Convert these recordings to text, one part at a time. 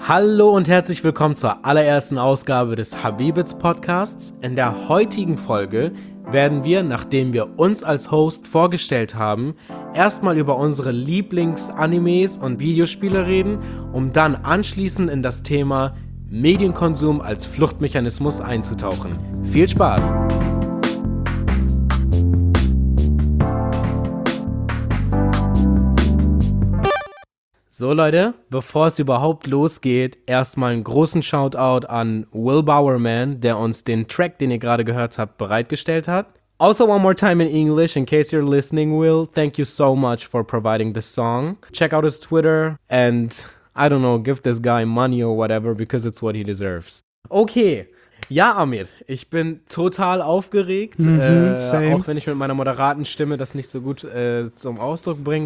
Hallo und herzlich willkommen zur allerersten Ausgabe des Habibits Podcasts. In der heutigen Folge werden wir, nachdem wir uns als Host vorgestellt haben, erstmal über unsere Lieblings-Animes und Videospiele reden, um dann anschließend in das Thema Medienkonsum als Fluchtmechanismus einzutauchen. Viel Spaß! So Leute, bevor es überhaupt losgeht, erstmal einen großen Shoutout an Will Bowerman, der uns den Track, den ihr gerade gehört habt, bereitgestellt hat. Also one more time in English, in case you're listening, Will, thank you so much for providing this song. Check out his Twitter and, I don't know, give this guy money or whatever, because it's what he deserves. Okay. Ja, Amir, ich bin total aufgeregt, auch wenn ich mit meiner moderaten Stimme das nicht so gut zum Ausdruck bringen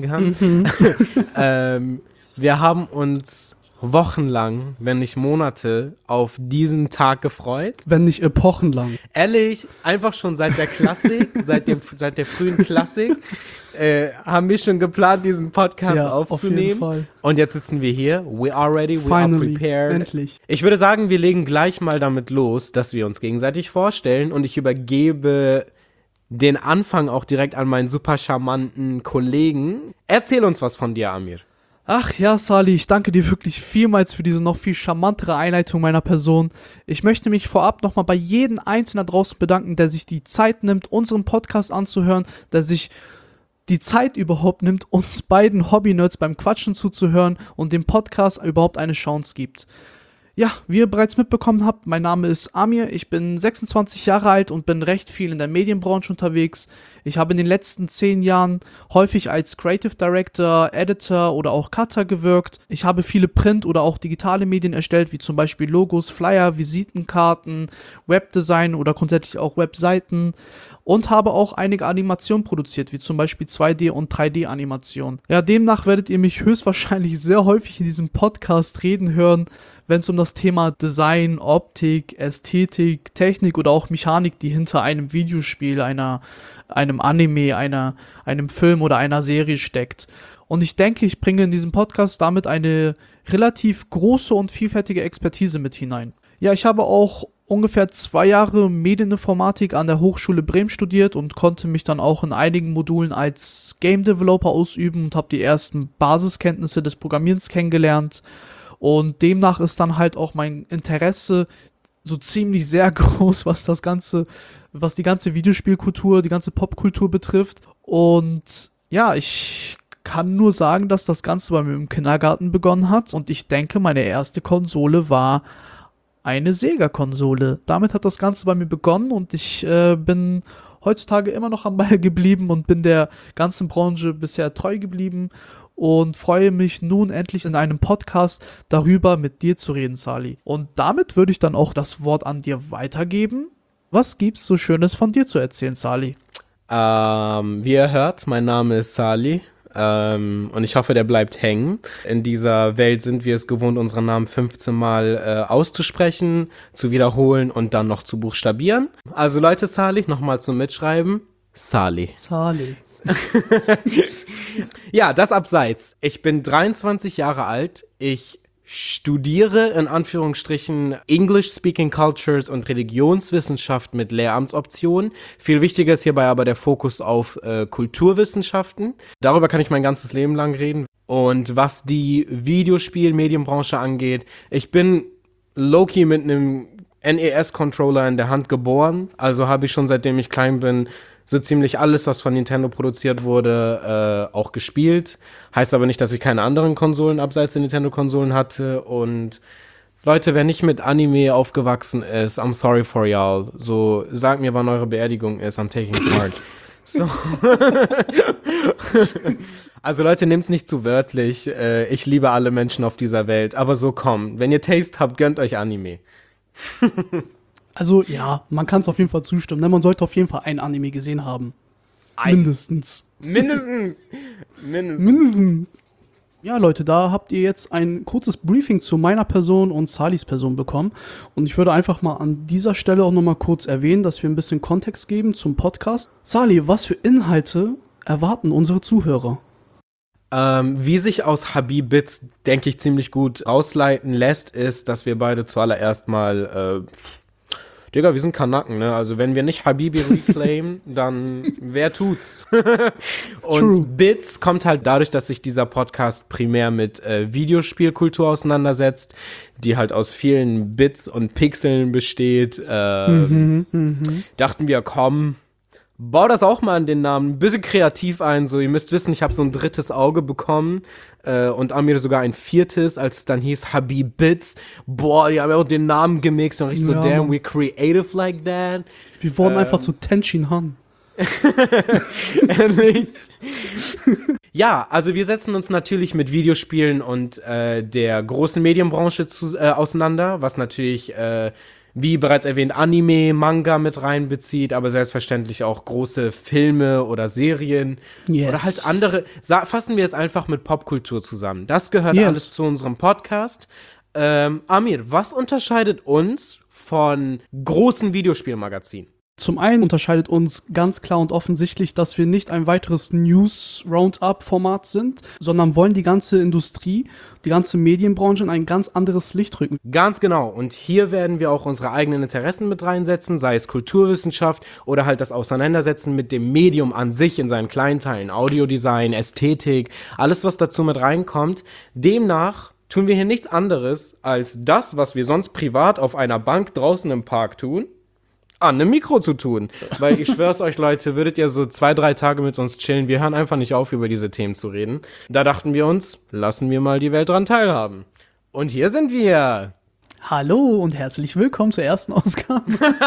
kann. Wir haben uns wochenlang, wenn nicht Monate, auf diesen Tag gefreut. Wenn nicht epochenlang. Ehrlich, einfach schon seit der Klassik, seit der frühen Klassik, haben wir schon geplant, diesen Podcast aufzunehmen. Auf jeden Fall. Und jetzt sitzen wir hier. We are ready, we are prepared. Endlich. Ich würde sagen, wir legen gleich mal damit los, dass wir uns gegenseitig vorstellen und ich übergebe den Anfang auch direkt an meinen super charmanten Kollegen. Erzähl uns was von dir, Amir. Ach ja, Salih, ich danke dir wirklich vielmals für diese noch viel charmantere Einleitung meiner Person. Ich möchte mich vorab nochmal bei jedem Einzelnen da draußen bedanken, der sich die Zeit nimmt, unseren Podcast anzuhören, der sich die Zeit überhaupt nimmt, uns beiden Hobby-Nerds beim Quatschen zuzuhören und dem Podcast überhaupt eine Chance gibt. Ja, wie ihr bereits mitbekommen habt, mein Name ist Amir, ich bin 26 Jahre alt und bin recht viel in der Medienbranche unterwegs. Ich habe in den letzten 10 Jahren häufig als Creative Director, Editor oder auch Cutter gewirkt. Ich habe viele Print- oder auch digitale Medien erstellt, wie zum Beispiel Logos, Flyer, Visitenkarten, Webdesign oder grundsätzlich auch Webseiten. Und habe auch einige Animationen produziert, wie zum Beispiel 2D- und 3D-Animationen. Ja, demnach werdet ihr mich höchstwahrscheinlich sehr häufig in diesem Podcast reden hören, wenn es um das Thema Design, Optik, Ästhetik, Technik oder auch Mechanik, die hinter einem Videospiel, einem Anime, einem Film oder einer Serie steckt. Und ich denke, ich bringe in diesem Podcast damit eine relativ große und vielfältige Expertise mit hinein. Ja, ich habe auch ungefähr 2 Jahre Medieninformatik an der Hochschule Bremen studiert und konnte mich dann auch in einigen Modulen als Game Developer ausüben und habe die ersten Basiskenntnisse des Programmierens kennengelernt. Und demnach ist dann halt auch mein Interesse so ziemlich sehr groß, was die ganze Videospielkultur, die ganze Popkultur betrifft. Und ja, ich kann nur sagen, dass das Ganze bei mir im Kindergarten begonnen hat. Und ich denke, meine erste Konsole war eine Sega-Konsole. Damit hat das Ganze bei mir begonnen und ich bin heutzutage immer noch am Ball geblieben und bin der ganzen Branche bisher treu geblieben und freue mich nun endlich in einem Podcast darüber mit dir zu reden, Salih. Und damit würde ich dann auch das Wort an dir weitergeben. Was gibt's so Schönes von dir zu erzählen, Salih? Wie ihr hört, mein Name ist Salih. Und ich hoffe, der bleibt hängen. In dieser Welt sind wir es gewohnt, unseren Namen 15 Mal auszusprechen, zu wiederholen und dann noch zu buchstabieren. Also Leute, Salih, nochmal zum Mitschreiben. Salih. Ja, das abseits. Ich bin 23 Jahre alt. Ich studiere in Anführungsstrichen English Speaking Cultures und Religionswissenschaft mit Lehramtsoption. Viel wichtiger ist hierbei aber der Fokus auf Kulturwissenschaften. Darüber kann ich mein ganzes Leben lang reden. Und was die Videospiel-Medienbranche angeht, ich bin low-key mit einem NES-Controller in der Hand geboren. Also habe ich schon seitdem ich klein bin so ziemlich alles, was von Nintendo produziert wurde, auch gespielt. Heißt aber nicht, dass ich keine anderen Konsolen abseits der Nintendo-Konsolen hatte. Und Leute, wer nicht mit Anime aufgewachsen ist, I'm sorry for y'all. So, sagt mir, wann eure Beerdigung ist, I'm taking part. So. Also Leute, nehmt's nicht zu wörtlich. Ich liebe alle Menschen auf dieser Welt. Aber so komm, wenn ihr Taste habt, gönnt euch Anime. Also ja, man kann es auf jeden Fall zustimmen. Ne? Man sollte auf jeden Fall ein Anime gesehen haben. Mindestens. Ja, Leute, da habt ihr jetzt ein kurzes Briefing zu meiner Person und Salihs Person bekommen. Und ich würde einfach mal an dieser Stelle auch nochmal kurz erwähnen, dass wir ein bisschen Kontext geben zum Podcast. Salih, was für Inhalte erwarten unsere Zuhörer? Wie sich aus Habib-Bits, denke ich, ziemlich gut ausleiten lässt, ist, dass wir beide zuallererst mal, Digga, wir sind Kanaken, ne? Also wenn wir nicht Habibi reclaimen, dann wer tut's? Und True. Bits kommt halt dadurch, dass sich dieser Podcast primär mit Videospielkultur auseinandersetzt, die halt aus vielen Bits und Pixeln besteht. Dachten wir, komm, bau das auch mal an den Namen ein bisschen kreativ ein. So, ihr müsst wissen, ich habe so ein 3. Auge bekommen und Amir sogar ein 4., als es dann hieß Habib Bits. Boah, die haben ja auch den Namen gemixt und ich so, Ja, damn, Mann. we creative like that. Wir wurden einfach zu Tenshin Han. Ehrlich. Ja, also wir setzen uns natürlich mit Videospielen und der großen Medienbranche auseinander, was natürlich wie bereits erwähnt, Anime, Manga mit reinbezieht, aber selbstverständlich auch große Filme oder Serien Yes. oder halt andere. Fassen wir es einfach mit Popkultur zusammen. Das gehört Yes. alles zu unserem Podcast. Amir, was unterscheidet uns von großen Videospielmagazinen? Zum einen unterscheidet uns ganz klar und offensichtlich, dass wir nicht ein weiteres News-Roundup-Format sind, sondern wollen die ganze Industrie, die ganze Medienbranche in ein ganz anderes Licht rücken. Ganz genau. Und hier werden wir auch unsere eigenen Interessen mit reinsetzen, sei es Kulturwissenschaft oder halt das Auseinandersetzen mit dem Medium an sich in seinen kleinen Teilen, Audiodesign, Ästhetik, alles, was dazu mit reinkommt. Demnach tun wir hier nichts anderes als das, was wir sonst privat auf einer Bank draußen im Park tun, an einem Mikro zu tun. Weil ich schwör's euch, Leute, würdet ihr so 2-3 Tage mit uns chillen, wir hören einfach nicht auf, über diese Themen zu reden. Da dachten wir uns, lassen wir mal die Welt dran teilhaben. Und hier sind wir. Hallo und herzlich willkommen zur ersten Ausgabe.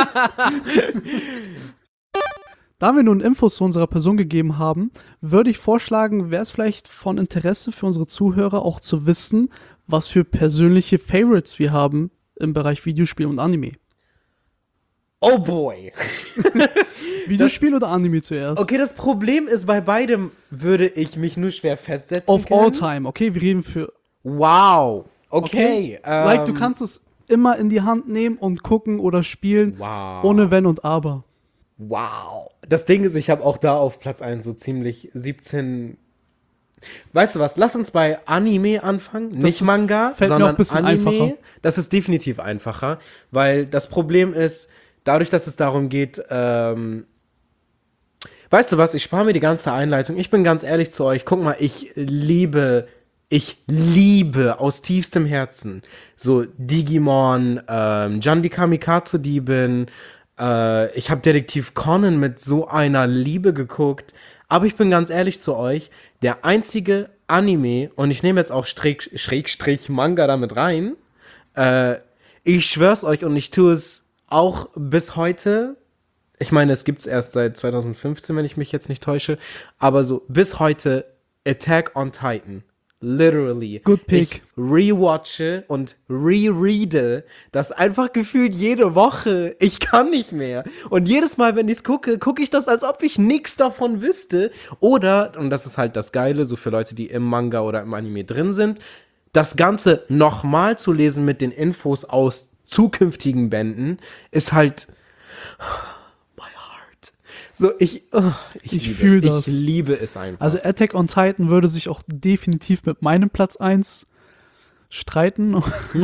Da wir nun Infos zu unserer Person gegeben haben, würde ich vorschlagen, wäre es vielleicht von Interesse für unsere Zuhörer auch zu wissen, was für persönliche Favorites wir haben im Bereich Videospiel und Anime. Oh boy. Videospiel oder Anime zuerst? Okay, das Problem ist, bei beidem würde ich mich nur schwer festsetzen Of können. all time, okay? Wir reden für... Wow. Okay. Like, du kannst es immer in die Hand nehmen und gucken oder spielen, Wow. ohne Wenn und Aber. Wow. Das Ding ist, ich habe auch da auf Platz 1 so ziemlich 17. Weißt du was? Lass uns bei Anime anfangen. Nicht ist- Manga, fällt mir auch sondern ein bisschen Anime. einfacher. Das ist definitiv einfacher, weil das Problem ist, dadurch, dass es darum geht, weißt du was? Ich spare mir die ganze Einleitung. Ich bin ganz ehrlich zu euch. Guck mal, ich liebe aus tiefstem Herzen so Digimon, Jan die Kamikaze-Diebin. Ich habe Detektiv Conan mit so einer Liebe geguckt. Aber ich bin ganz ehrlich zu euch, der einzige Anime, und ich nehme jetzt auch Schrägstrich Manga damit rein, ich schwör's euch und ich tue es auch bis heute. Ich meine, es gibt's erst seit 2015, wenn ich mich jetzt nicht täusche. Aber so bis heute Attack on Titan. Literally. Good pick. Ich rewatche und rereade das einfach gefühlt jede Woche. Ich kann nicht mehr. Und jedes Mal, wenn ich's gucke, gucke ich das, als ob ich nichts davon wüsste. Oder, und das ist halt das Geile, so für Leute, die im Manga oder im Anime drin sind, das Ganze nochmal zu lesen mit den Infos aus zukünftigen Bänden, ist halt my heart. So, ich fühl das. Ich liebe es einfach. Also Attack on Titan würde sich auch definitiv mit meinem Platz 1 streiten.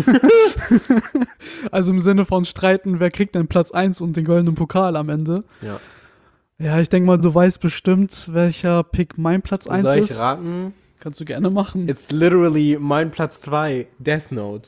Also im Sinne von streiten, wer kriegt denn Platz 1 und den goldenen Pokal am Ende. ja. Ja, ich denke mal, du weißt bestimmt, welcher Pick mein Platz 1 Soll ich ist. raten? Kannst du gerne machen. It's literally mein Platz 2, Death Note.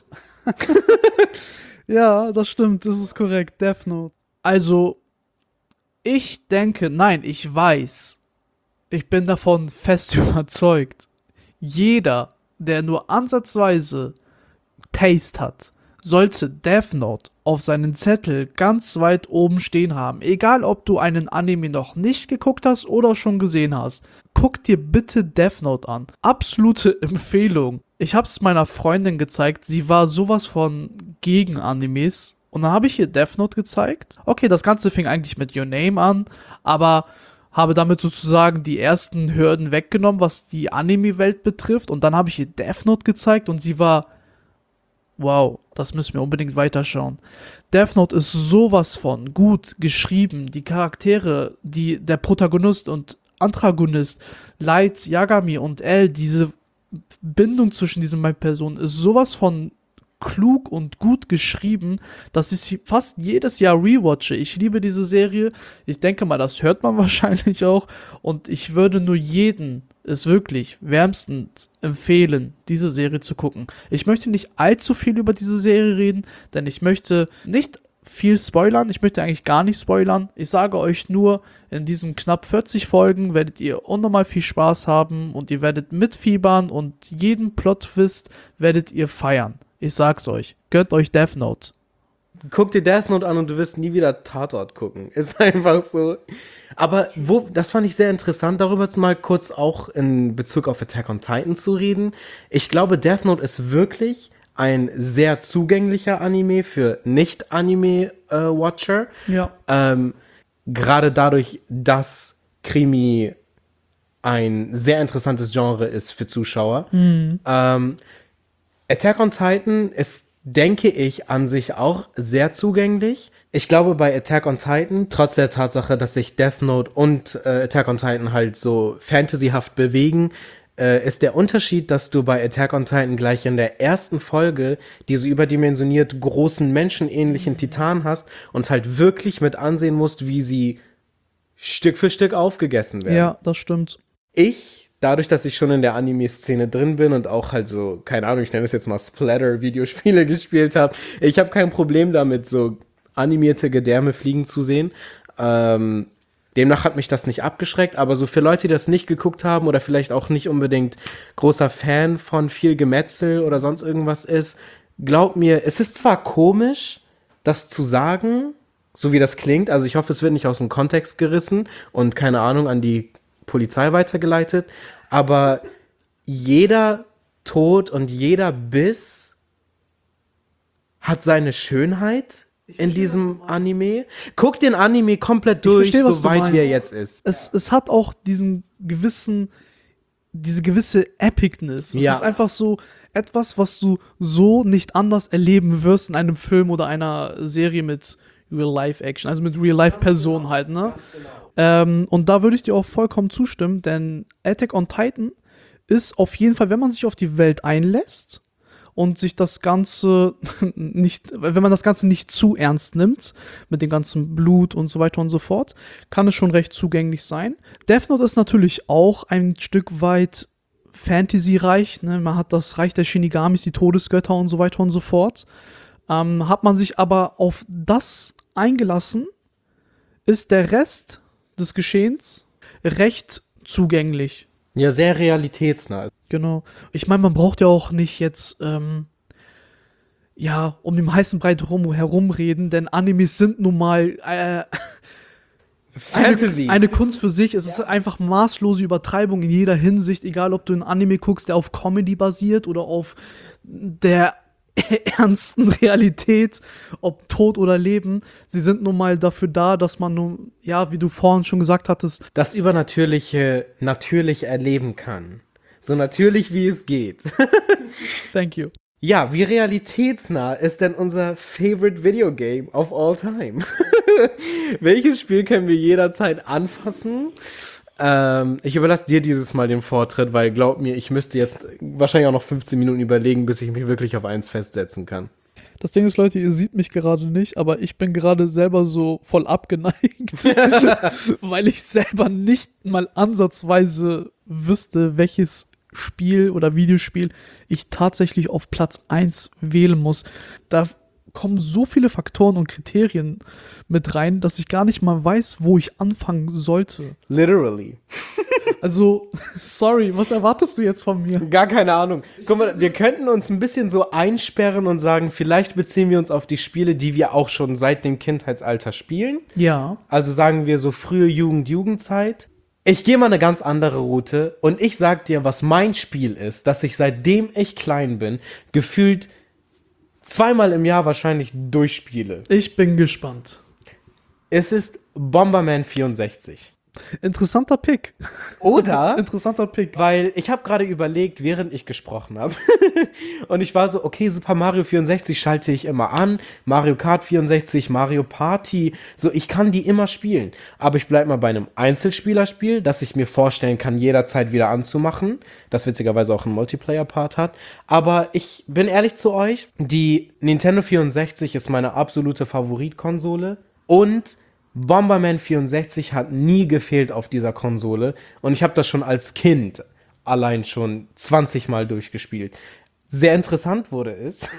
Ja, das stimmt, das ist korrekt. Death Note. Also, ich denke, nein, ich weiß, ich bin davon fest überzeugt, jeder, der nur ansatzweise Taste hat, sollte Death Note auf seinen Zettel ganz weit oben stehen haben. Egal, ob du einen Anime noch nicht geguckt hast oder schon gesehen hast. Guck dir bitte Death Note an. Absolute Empfehlung. Ich habe es meiner Freundin gezeigt. Sie war sowas von gegen Animes. Und dann habe ich ihr Death Note gezeigt. Okay, das Ganze fing eigentlich mit Your Name an, aber habe damit sozusagen die ersten Hürden weggenommen, was die Anime-Welt betrifft. Und dann habe ich ihr Death Note gezeigt und sie war: Wow, das müssen wir unbedingt weiterschauen. Death Note ist sowas von gut geschrieben. Die Charaktere, der Protagonist und Antagonist, Light, Yagami und L, diese Bindung zwischen diesen beiden Personen ist sowas von klug und gut geschrieben, dass ich sie fast jedes Jahr rewatche. Ich liebe diese Serie. Ich denke mal, das hört man wahrscheinlich auch. Und ich würde nur jeden es wirklich wärmstens empfehlen, diese Serie zu gucken. Ich möchte nicht allzu viel über diese Serie reden, denn ich möchte nicht viel spoilern. Ich möchte eigentlich gar nicht spoilern. Ich sage euch nur, in diesen knapp 40 Folgen werdet ihr unnormal viel Spaß haben und ihr werdet mitfiebern und jeden Plot-Twist werdet ihr feiern. Ich sag's euch. Gönnt euch Death Note. Guck dir Death Note an und du wirst nie wieder Tatort gucken. Ist einfach so. Aber das fand ich sehr interessant, darüber mal kurz auch in Bezug auf Attack on Titan zu reden. Ich glaube, Death Note ist wirklich ein sehr zugänglicher Anime für Nicht-Anime-Watcher. Ja. Gerade dadurch, dass Krimi ein sehr interessantes Genre ist für Zuschauer. Attack on Titan ist, denke ich, an sich auch sehr zugänglich. Ich glaube, bei Attack on Titan, trotz der Tatsache, dass sich Death Note und Attack on Titan halt so fantasyhaft bewegen, ist der Unterschied, dass du bei Attack on Titan gleich in der ersten Folge diese überdimensioniert großen menschenähnlichen Titan hast und halt wirklich mit ansehen musst, wie sie Stück für Stück aufgegessen werden. Ja, das stimmt. Dadurch, dass ich schon in der Anime-Szene drin bin und auch halt so, keine Ahnung, ich nenne es jetzt mal Splatter-Videospiele gespielt habe, ich habe kein Problem damit, so animierte Gedärme fliegen zu sehen. Demnach hat mich das nicht abgeschreckt, aber so für Leute, die das nicht geguckt haben oder vielleicht auch nicht unbedingt großer Fan von viel Gemetzel oder sonst irgendwas ist, glaub mir, es ist zwar komisch, das zu sagen, so wie das klingt, also ich hoffe, es wird nicht aus dem Kontext gerissen und keine Ahnung an die Polizei weitergeleitet, aber jeder Tod und jeder Biss hat seine Schönheit in diesem Anime. Guck den Anime komplett durch, so weit wie er jetzt ist. Es hat auch diese gewisse Epicness. Es ist einfach so etwas, was du so nicht anders erleben wirst in einem Film oder einer Serie mit Real-Life-Action, also mit Real-Life-Personen halt, ne? Und da würde ich dir auch vollkommen zustimmen, denn Attack on Titan ist auf jeden Fall, wenn man sich auf die Welt einlässt und sich das Ganze wenn man das Ganze nicht zu ernst nimmt, mit dem ganzen Blut und so weiter und so fort, kann es schon recht zugänglich sein. Death Note ist natürlich auch ein Stück weit Fantasy-reich, ne? Man hat das Reich der Shinigamis, die Todesgötter und so weiter und so fort. Hat man sich aber auf das eingelassen, ist der Rest des Geschehens recht zugänglich. Ja, sehr realitätsnah. Genau. Ich meine, man braucht ja auch nicht jetzt, um den heißen Brei herumreden, denn Animes sind nun mal Fantasy. Eine Kunst für sich. Es ist einfach maßlose Übertreibung in jeder Hinsicht, egal ob du einen Anime guckst, der auf Comedy basiert oder auf der ernsten Realität, ob Tod oder Leben. Sie sind nun mal dafür da, dass man nur, wie du vorhin schon gesagt hattest, das Übernatürliche natürlich erleben kann. So natürlich, wie es geht. Thank you. Ja, wie realitätsnah ist denn unser favorite Video Game of all time? Welches Spiel können wir jederzeit anfassen? Ich überlasse dir dieses Mal den Vortritt, weil glaub mir, ich müsste jetzt wahrscheinlich auch noch 15 Minuten überlegen, bis ich mich wirklich auf eins festsetzen kann. Das Ding ist, Leute, ihr seht mich gerade nicht, aber ich bin gerade selber so voll abgeneigt, weil ich selber nicht mal ansatzweise wüsste, welches Spiel oder Videospiel ich tatsächlich auf Platz 1 wählen muss. Da kommen so viele Faktoren und Kriterien mit rein, dass ich gar nicht mal weiß, wo ich anfangen sollte. Literally. Also, sorry, was erwartest du jetzt von mir? Gar keine Ahnung. Guck mal, wir könnten uns ein bisschen so einsperren und sagen, vielleicht beziehen wir uns auf die Spiele, die wir auch schon seit dem Kindheitsalter spielen. Ja. Also sagen wir so frühe Jugendzeit. Ich gehe mal eine ganz andere Route und ich sag dir, was mein Spiel ist, dass ich seitdem ich klein bin, gefühlt zweimal im Jahr wahrscheinlich durchspiele. Ich bin gespannt. Es ist Bomberman 64. Interessanter Pick. Oder? Interessanter Pick. Weil ich habe gerade überlegt, während ich gesprochen habe. Und ich war so, okay, Super Mario 64 schalte ich immer an. Mario Kart 64, Mario Party. So, ich kann die immer spielen. Aber ich bleibe mal bei einem Einzelspielerspiel, das ich mir vorstellen kann, jederzeit wieder anzumachen. Das witzigerweise auch einen Multiplayer-Part hat. Aber ich bin ehrlich zu euch, die Nintendo 64 ist meine absolute Favoritkonsole. Und Bomberman 64 hat nie gefehlt auf dieser Konsole und ich habe das schon als Kind allein schon 20 Mal durchgespielt. Sehr interessant wurde es,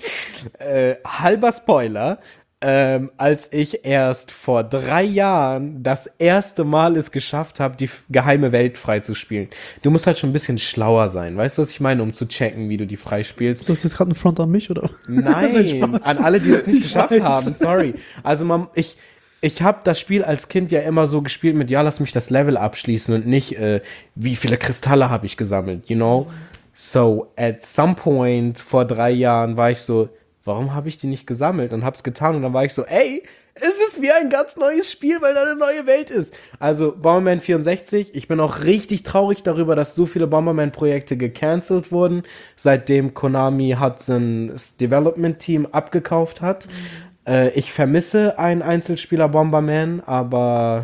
halber Spoiler, als ich erst vor 3 Jahren das erste Mal es geschafft habe, die geheime Welt freizuspielen. Du musst halt schon ein bisschen schlauer sein, weißt du, was ich meine, um zu checken, wie du die freispielst. Ist das jetzt gerade ein Front an mich, oder? Nein, an alle, die das nicht geschafft haben, sorry. Also ich habe das Spiel als Kind ja immer so gespielt mit, ja, lass mich das Level abschließen und nicht, wie viele Kristalle habe ich gesammelt, you know? So, at some point vor 3 Jahren war ich so, warum habe ich die nicht gesammelt? Und hab's getan und dann war ich so, ey, es ist wie ein ganz neues Spiel, weil da eine neue Welt ist. Also, Bomberman 64, ich bin auch richtig traurig darüber, dass so viele Bomberman-Projekte gecancelt wurden, seitdem Konami Hudson's Development Team abgekauft hat. Ich vermisse einen Einzelspieler Bomberman, aber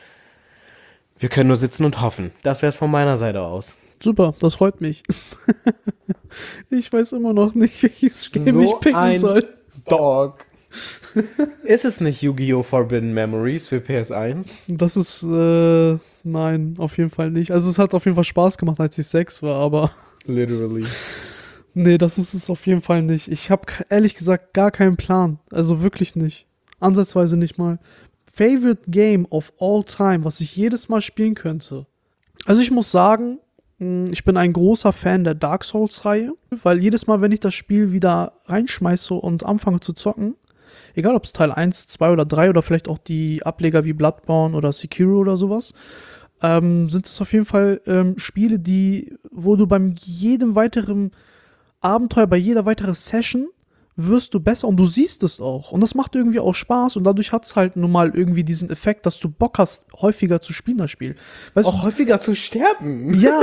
wir können nur sitzen und hoffen. Das wäre es von meiner Seite aus. Super, das freut mich. Ich weiß immer noch nicht, welches Game ich picken ein soll. Dog. Ist es nicht Yu-Gi-Oh! Forbidden Memories für PS1? Das ist, nein, auf jeden Fall nicht. Also es hat auf jeden Fall Spaß gemacht, als ich 6 war, aber Literally. nee, das ist es auf jeden Fall nicht. Ich habe ehrlich gesagt gar keinen Plan. Also wirklich nicht. Ansatzweise nicht mal. Favorite Game of all time, was ich jedes Mal spielen könnte. Also ich muss sagen, ich bin ein großer Fan der Dark Souls-Reihe, weil jedes Mal, wenn ich das Spiel wieder reinschmeiße und anfange zu zocken, egal ob es Teil 1, 2 oder 3 oder vielleicht auch die Ableger wie Bloodborne oder Sekiro oder sowas, sind es auf jeden Fall Spiele, wo du beim jedem weiteren Abenteuer, bei jeder weiteren Session wirst du besser und du siehst es auch. Und das macht irgendwie auch Spaß und dadurch hat es halt nun mal irgendwie diesen Effekt, dass du Bock hast, häufiger zu spielen, das Spiel. Weißt auch du, häufiger zu sterben. ja.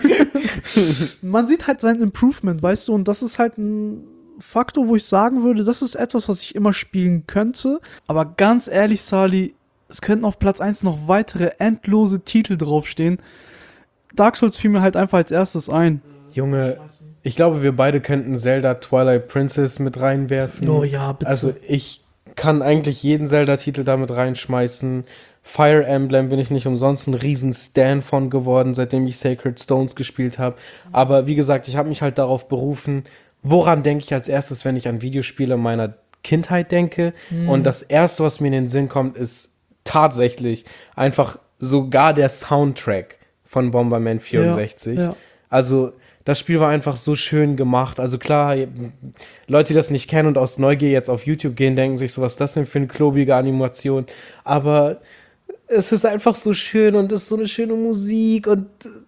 Man sieht halt sein Improvement, weißt du, und das ist halt ein Faktor, wo ich sagen würde, das ist etwas, was ich immer spielen könnte. Aber ganz ehrlich, Sali, es könnten auf Platz 1 noch weitere endlose Titel draufstehen. Dark Souls fiel mir halt einfach als erstes ein. Junge, ich glaube, wir beide könnten Zelda Twilight Princess mit reinwerfen. Oh ja, bitte. Also ich kann eigentlich jeden Zelda-Titel damit reinschmeißen. Fire Emblem bin ich nicht umsonst ein riesen Stan von geworden, seitdem ich Sacred Stones gespielt habe. Aber wie gesagt, ich habe mich halt darauf berufen, woran denke ich als erstes, wenn ich an Videospiele meiner Kindheit denke. Und das Erste, was mir in den Sinn kommt, ist tatsächlich einfach sogar der Soundtrack von Bomberman 64. Ja. Also das Spiel war einfach so schön gemacht. Also klar, Leute, die das nicht kennen und aus Neugier jetzt auf YouTube gehen, denken sich so, was ist das denn für eine klobige Animation? Aber es ist einfach so schön und es ist so eine schöne Musik und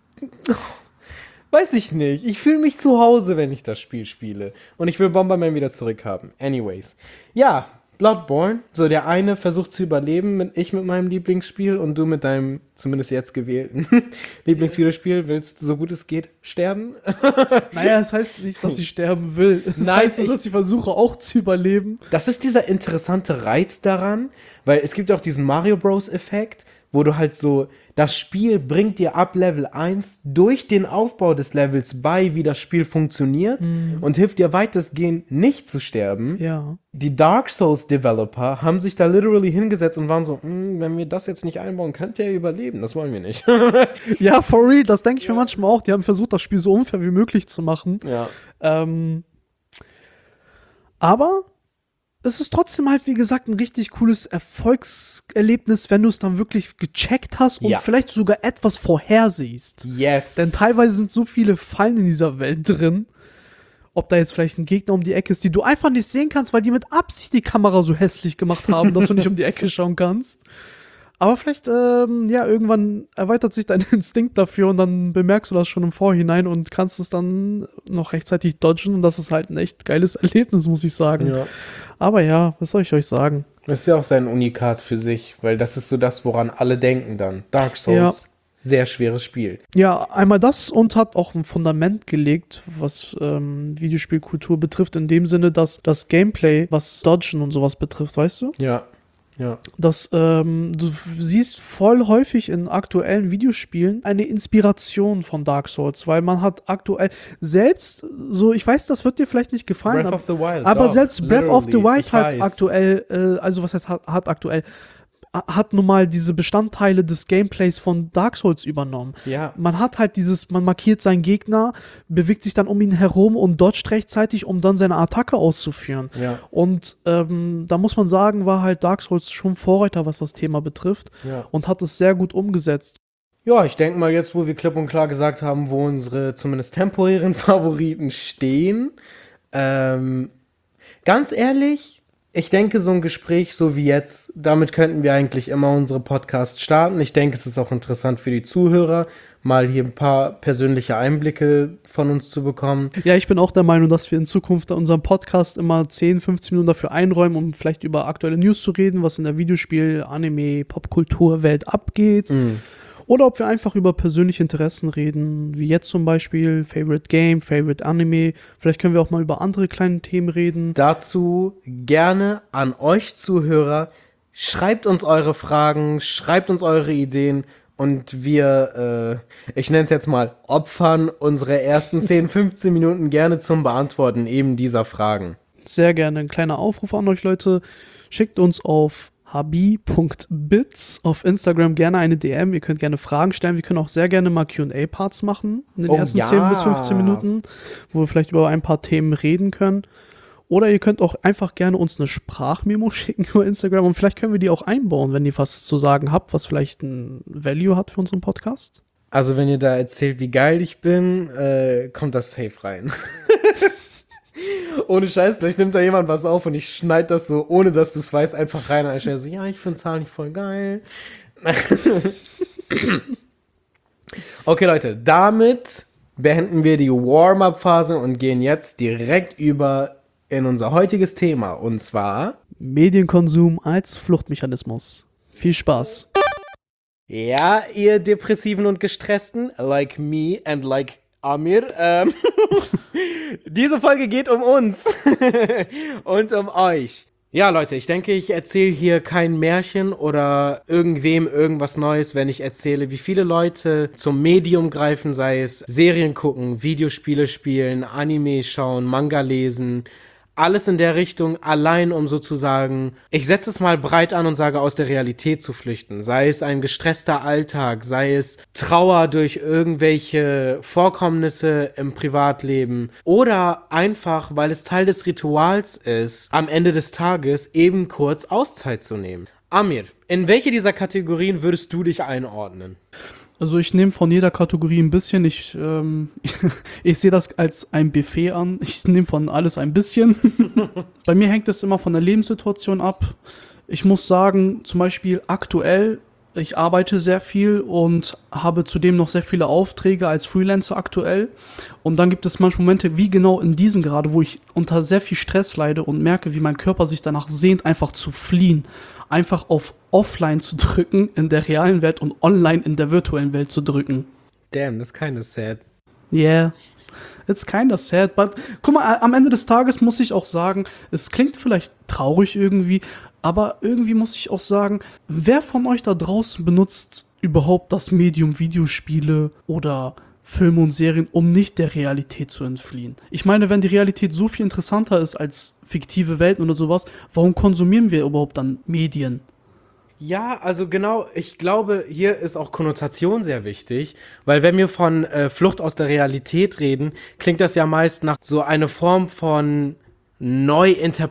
weiß ich nicht. Ich fühle mich zu Hause, wenn ich das Spiel spiele. Und ich will Bomberman wieder zurückhaben. Anyways. Ja, Bloodborne. So, der eine versucht zu überleben, ich mit meinem Lieblingsspiel und du mit deinem, zumindest jetzt gewählten, Lieblingsvideospiel, willst, so gut es geht, sterben. Naja, es heißt nicht, dass ich sterben will. Es heißt nur, dass ich versuche auch zu überleben. Das ist dieser interessante Reiz daran, weil es gibt auch diesen Mario Bros. Effekt, wo du halt so, das Spiel bringt dir ab Level 1 durch den Aufbau des Levels bei, wie das Spiel funktioniert und hilft dir weitestgehend nicht zu sterben. Ja. Die Dark Souls Developer haben sich da literally hingesetzt und waren so, wenn wir das jetzt nicht einbauen, könnt ihr überleben. Das wollen wir nicht. Ja, for real, das denke ich mir manchmal auch. Die haben versucht, das Spiel so unfair wie möglich zu machen. Ja. Aber es ist trotzdem halt, wie gesagt, ein richtig cooles Erfolgserlebnis, wenn du es dann wirklich gecheckt hast und vielleicht sogar etwas vorhersiehst. Yes. Denn teilweise sind so viele Fallen in dieser Welt drin. Ob da jetzt vielleicht ein Gegner um die Ecke ist, die du einfach nicht sehen kannst, weil die mit Absicht die Kamera so hässlich gemacht haben, dass du nicht um die Ecke schauen kannst. Aber vielleicht, irgendwann erweitert sich dein Instinkt dafür und dann bemerkst du das schon im Vorhinein und kannst es dann noch rechtzeitig dodgen und das ist halt ein echt geiles Erlebnis, muss ich sagen. Ja. Aber ja, was soll ich euch sagen? Das ist ja auch sein Unikat für sich, weil das ist so das, woran alle denken dann. Dark Souls, sehr schweres Spiel. Ja, einmal das und hat auch ein Fundament gelegt, was Videospielkultur betrifft, in dem Sinne, dass das Gameplay, was Dodgen und sowas betrifft, weißt du? Ja. Das, du siehst voll häufig in aktuellen Videospielen eine Inspiration von Dark Souls, weil man hat aktuell selbst, so, ich weiß, das wird dir vielleicht nicht gefallen, Breath of the Wild. aber doch, selbst Breath of the literally, Wild ich hat weiß. aktuell, also was heißt hat aktuell, hat nun mal diese Bestandteile des Gameplays von Dark Souls übernommen. Ja. Man hat halt man markiert seinen Gegner, bewegt sich dann um ihn herum und dodgt rechtzeitig, um dann seine Attacke auszuführen. Ja. Und da muss man sagen, war halt Dark Souls schon Vorreiter, was das Thema betrifft Ja. und hat es sehr gut umgesetzt. Ja, ich denke mal jetzt, wo wir klipp und klar gesagt haben, wo unsere zumindest temporären Favoriten stehen. Ganz ehrlich, ich denke, so ein Gespräch so wie jetzt, damit könnten wir eigentlich immer unsere Podcasts starten. Ich denke, es ist auch interessant für die Zuhörer, mal hier ein paar persönliche Einblicke von uns zu bekommen. Ja, ich bin auch der Meinung, dass wir in Zukunft unseren Podcast immer 10, 15 Minuten dafür einräumen, um vielleicht über aktuelle News zu reden, was in der Videospiel-, Anime-, Popkulturwelt abgeht. Oder ob wir einfach über persönliche Interessen reden, wie jetzt zum Beispiel Favorite Game, Favorite Anime. Vielleicht können wir auch mal über andere kleine Themen reden. Dazu gerne an euch Zuhörer, schreibt uns eure Fragen, schreibt uns eure Ideen und wir, ich nenne es jetzt mal, opfern unsere ersten 10, 15 Minuten gerne zum Beantworten eben dieser Fragen. Sehr gerne ein kleiner Aufruf an euch, Leute. Schickt uns auf habi.bits auf Instagram gerne eine DM. Ihr könnt gerne Fragen stellen. Wir können auch sehr gerne mal Q&A-Parts machen in den ersten 10 bis 15 Minuten, wo wir vielleicht über ein paar Themen reden können. Oder ihr könnt auch einfach gerne uns eine Sprachmemo schicken über Instagram und vielleicht können wir die auch einbauen, wenn ihr was zu sagen habt, was vielleicht ein Value hat für unseren Podcast. Also wenn ihr da erzählt, wie geil ich bin, kommt das safe rein. Ohne Scheiß, gleich nimmt da jemand was auf und ich schneide das so, ohne dass du es weißt, einfach rein. Und ich stelle so, ja, ich finde Zahlen nicht voll geil. Okay, Leute, damit beenden wir die Warm-Up-Phase und gehen jetzt direkt über in unser heutiges Thema. Und zwar Medienkonsum als Fluchtmechanismus. Viel Spaß. Ja, ihr Depressiven und Gestressten, like me and like Amir, diese Folge geht um uns und um euch. Ja, Leute, ich denke, ich erzähle hier kein Märchen oder irgendwem irgendwas Neues, wenn ich erzähle, wie viele Leute zum Medium greifen, sei es Serien gucken, Videospiele spielen, Anime schauen, Manga lesen, alles in der Richtung, allein um sozusagen, ich setze es mal breit an und sage, aus der Realität zu flüchten. Sei es ein gestresster Alltag, sei es Trauer durch irgendwelche Vorkommnisse im Privatleben oder einfach, weil es Teil des Rituals ist, am Ende des Tages eben kurz Auszeit zu nehmen. Amir, in welche dieser Kategorien würdest du dich einordnen? Also ich nehme von jeder Kategorie ein bisschen. Ich sehe das als ein Buffet an. Ich nehme von alles ein bisschen. Bei mir hängt es immer von der Lebenssituation ab. Ich muss sagen, zum Beispiel aktuell, ich arbeite sehr viel und habe zudem noch sehr viele Aufträge als Freelancer aktuell. Und dann gibt es manchmal Momente, wie genau in diesen gerade, wo ich unter sehr viel Stress leide und merke, wie mein Körper sich danach sehnt, einfach zu fliehen. Einfach auf Offline zu drücken in der realen Welt und Online in der virtuellen Welt zu drücken. Damn, that's kinda sad. Yeah, it's kinda sad, but guck mal, am Ende des Tages muss ich auch sagen, es klingt vielleicht traurig irgendwie, aber irgendwie muss ich auch sagen, wer von euch da draußen benutzt überhaupt das Medium Videospiele oder Filme und Serien, um nicht der Realität zu entfliehen? Ich meine, wenn die Realität so viel interessanter ist als fiktive Welten oder sowas, warum konsumieren wir überhaupt dann Medien? Ja, also genau, ich glaube, hier ist auch Konnotation sehr wichtig, weil wenn wir von Flucht aus der Realität reden, klingt das ja meist nach so eine Form von neu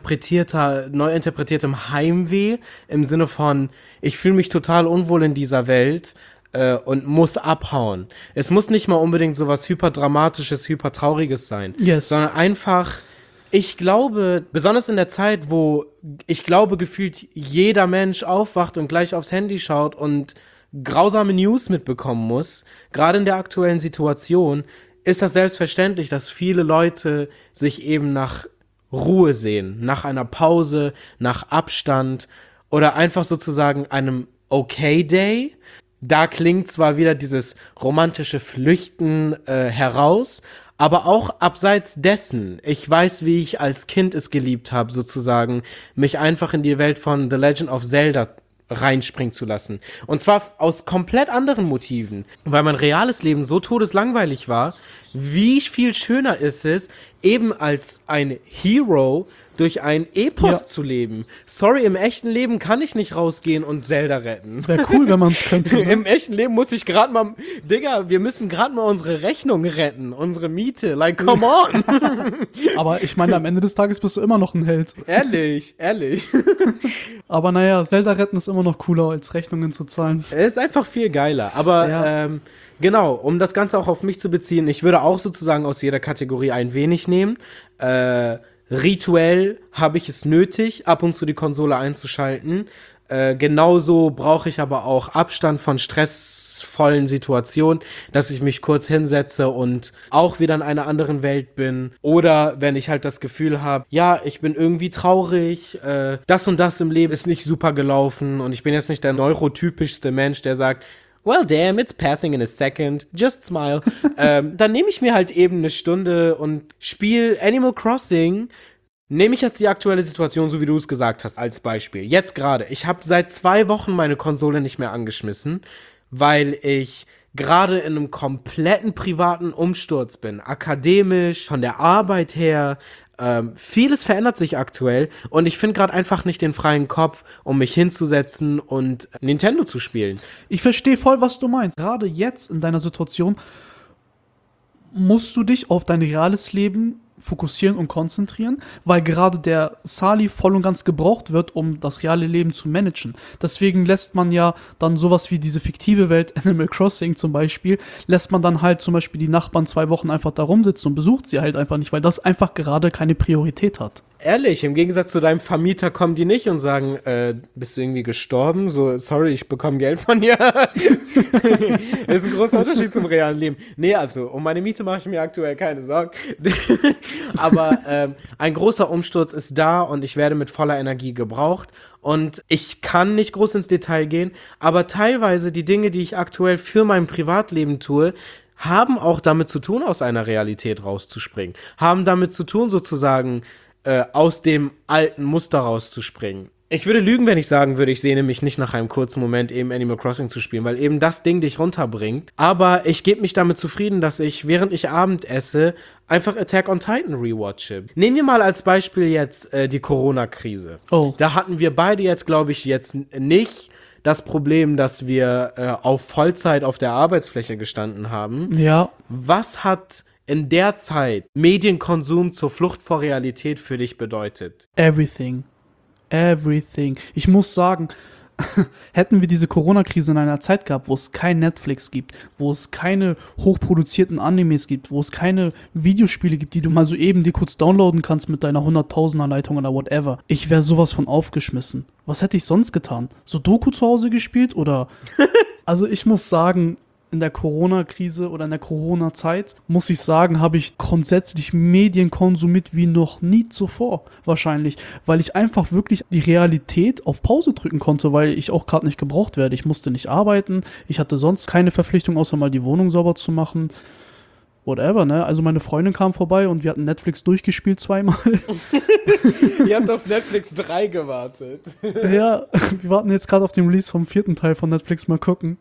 interpretiertem Heimweh, im Sinne von, ich fühle mich total unwohl in dieser Welt und muss abhauen. Es muss nicht mal unbedingt so was hyperdramatisches, hypertrauriges sein, Yes. sondern einfach, ich glaube, besonders in der Zeit, wo ich glaube, gefühlt jeder Mensch aufwacht und gleich aufs Handy schaut und grausame News mitbekommen muss, gerade in der aktuellen Situation, ist das selbstverständlich, dass viele Leute sich eben nach Ruhe sehen, nach einer Pause, nach Abstand oder einfach sozusagen einem Okay-Day. Da klingt zwar wieder dieses romantische Flüchten heraus, aber auch abseits dessen. Ich weiß, wie ich als Kind es geliebt habe, sozusagen, mich einfach in die Welt von The Legend of Zelda reinspringen zu lassen. Und zwar aus komplett anderen Motiven. Weil mein reales Leben so todeslangweilig war, wie viel schöner ist es, eben als ein Hero durch ein Epos zu leben. Sorry, im echten Leben kann ich nicht rausgehen und Zelda retten. Wäre cool, wenn man es könnte. Ne? Im echten Leben muss ich gerade mal, Digga, wir müssen gerade mal unsere Rechnung retten, unsere Miete, like, come on. Aber ich meine, am Ende des Tages bist du immer noch ein Held. Ehrlich. Aber naja, Zelda retten ist immer noch cooler, als Rechnungen zu zahlen. Es ist einfach viel geiler, aber Ja. genau, um das Ganze auch auf mich zu beziehen, ich würde auch sozusagen aus jeder Kategorie ein wenig nehmen. Rituell habe ich es nötig, ab und zu die Konsole einzuschalten. Genauso brauche ich aber auch Abstand von stressvollen Situationen, dass ich mich kurz hinsetze und auch wieder in einer anderen Welt bin. Oder wenn ich halt das Gefühl habe, ja, ich bin irgendwie traurig, das und das im Leben ist nicht super gelaufen und ich bin jetzt nicht der neurotypischste Mensch, der sagt, well, damn, it's passing in a second. Just smile. Dann nehme ich mir halt eben eine Stunde und spiele Animal Crossing. Nehme ich jetzt die aktuelle Situation, so wie du es gesagt hast, als Beispiel. Jetzt gerade. Ich habe seit 2 Wochen meine Konsole nicht mehr angeschmissen, weil ich gerade in einem kompletten privaten Umsturz bin. Akademisch, von der Arbeit her. Vieles verändert sich aktuell und ich finde gerade einfach nicht den freien Kopf, um mich hinzusetzen und Nintendo zu spielen. Ich verstehe voll, was du meinst. Gerade jetzt in deiner Situation musst du dich auf dein reales Leben fokussieren und konzentrieren, weil gerade der Sali voll und ganz gebraucht wird, um das reale Leben zu managen. Deswegen lässt man ja dann sowas wie diese fiktive Welt, Animal Crossing zum Beispiel, lässt man dann halt zum Beispiel die Nachbarn 2 Wochen einfach da rumsitzen und besucht sie halt einfach nicht, weil das einfach gerade keine Priorität hat. Ehrlich, im Gegensatz zu deinem Vermieter kommen die nicht und sagen, bist du irgendwie gestorben? So, sorry, ich bekomme Geld von dir. Das ist ein großer Unterschied zum realen Leben. Nee, also, um meine Miete mache ich mir aktuell keine Sorgen. Aber ein großer Umsturz ist da und ich werde mit voller Energie gebraucht. Und ich kann nicht groß ins Detail gehen, aber teilweise die Dinge, die ich aktuell für mein Privatleben tue, haben auch damit zu tun, aus einer Realität rauszuspringen. Haben damit zu tun, sozusagen, aus dem alten Muster rauszuspringen. Ich würde lügen, wenn ich sagen würde, ich sehne mich nicht nach einem kurzen Moment eben Animal Crossing zu spielen, weil eben das Ding dich runterbringt. Aber ich gebe mich damit zufrieden, dass ich, während ich Abend esse, einfach Attack on Titan rewatche. Nehmen wir mal als Beispiel jetzt die Corona-Krise. Oh. Da hatten wir beide jetzt, glaube ich, jetzt nicht das Problem, dass wir auf Vollzeit auf der Arbeitsfläche gestanden haben. Ja. Was hat in der Zeit Medienkonsum zur Flucht vor Realität für dich bedeutet? Everything. Ich muss sagen, hätten wir diese Corona-Krise in einer Zeit gehabt, wo es kein Netflix gibt, wo es keine hochproduzierten Animes gibt, wo es keine Videospiele gibt, die du mal so eben dir kurz downloaden kannst mit deiner 100.000er-Leitung oder whatever. Ich wäre sowas von aufgeschmissen. Was hätte ich sonst getan? Sudoku zu Hause gespielt oder? Also ich muss sagen, in der Corona-Krise oder in der Corona-Zeit, muss ich sagen, habe ich grundsätzlich Medien konsumiert wie noch nie zuvor, wahrscheinlich, weil ich einfach wirklich die Realität auf Pause drücken konnte, weil ich auch gerade nicht gebraucht werde. Ich musste nicht arbeiten, ich hatte sonst keine Verpflichtung, außer mal die Wohnung sauber zu machen. Whatever, ne? Also meine Freundin kam vorbei und wir hatten Netflix durchgespielt 2-mal. Ihr habt auf Netflix 3 gewartet. Ja, wir warten jetzt gerade auf den Release vom 4. Teil von Netflix, mal gucken.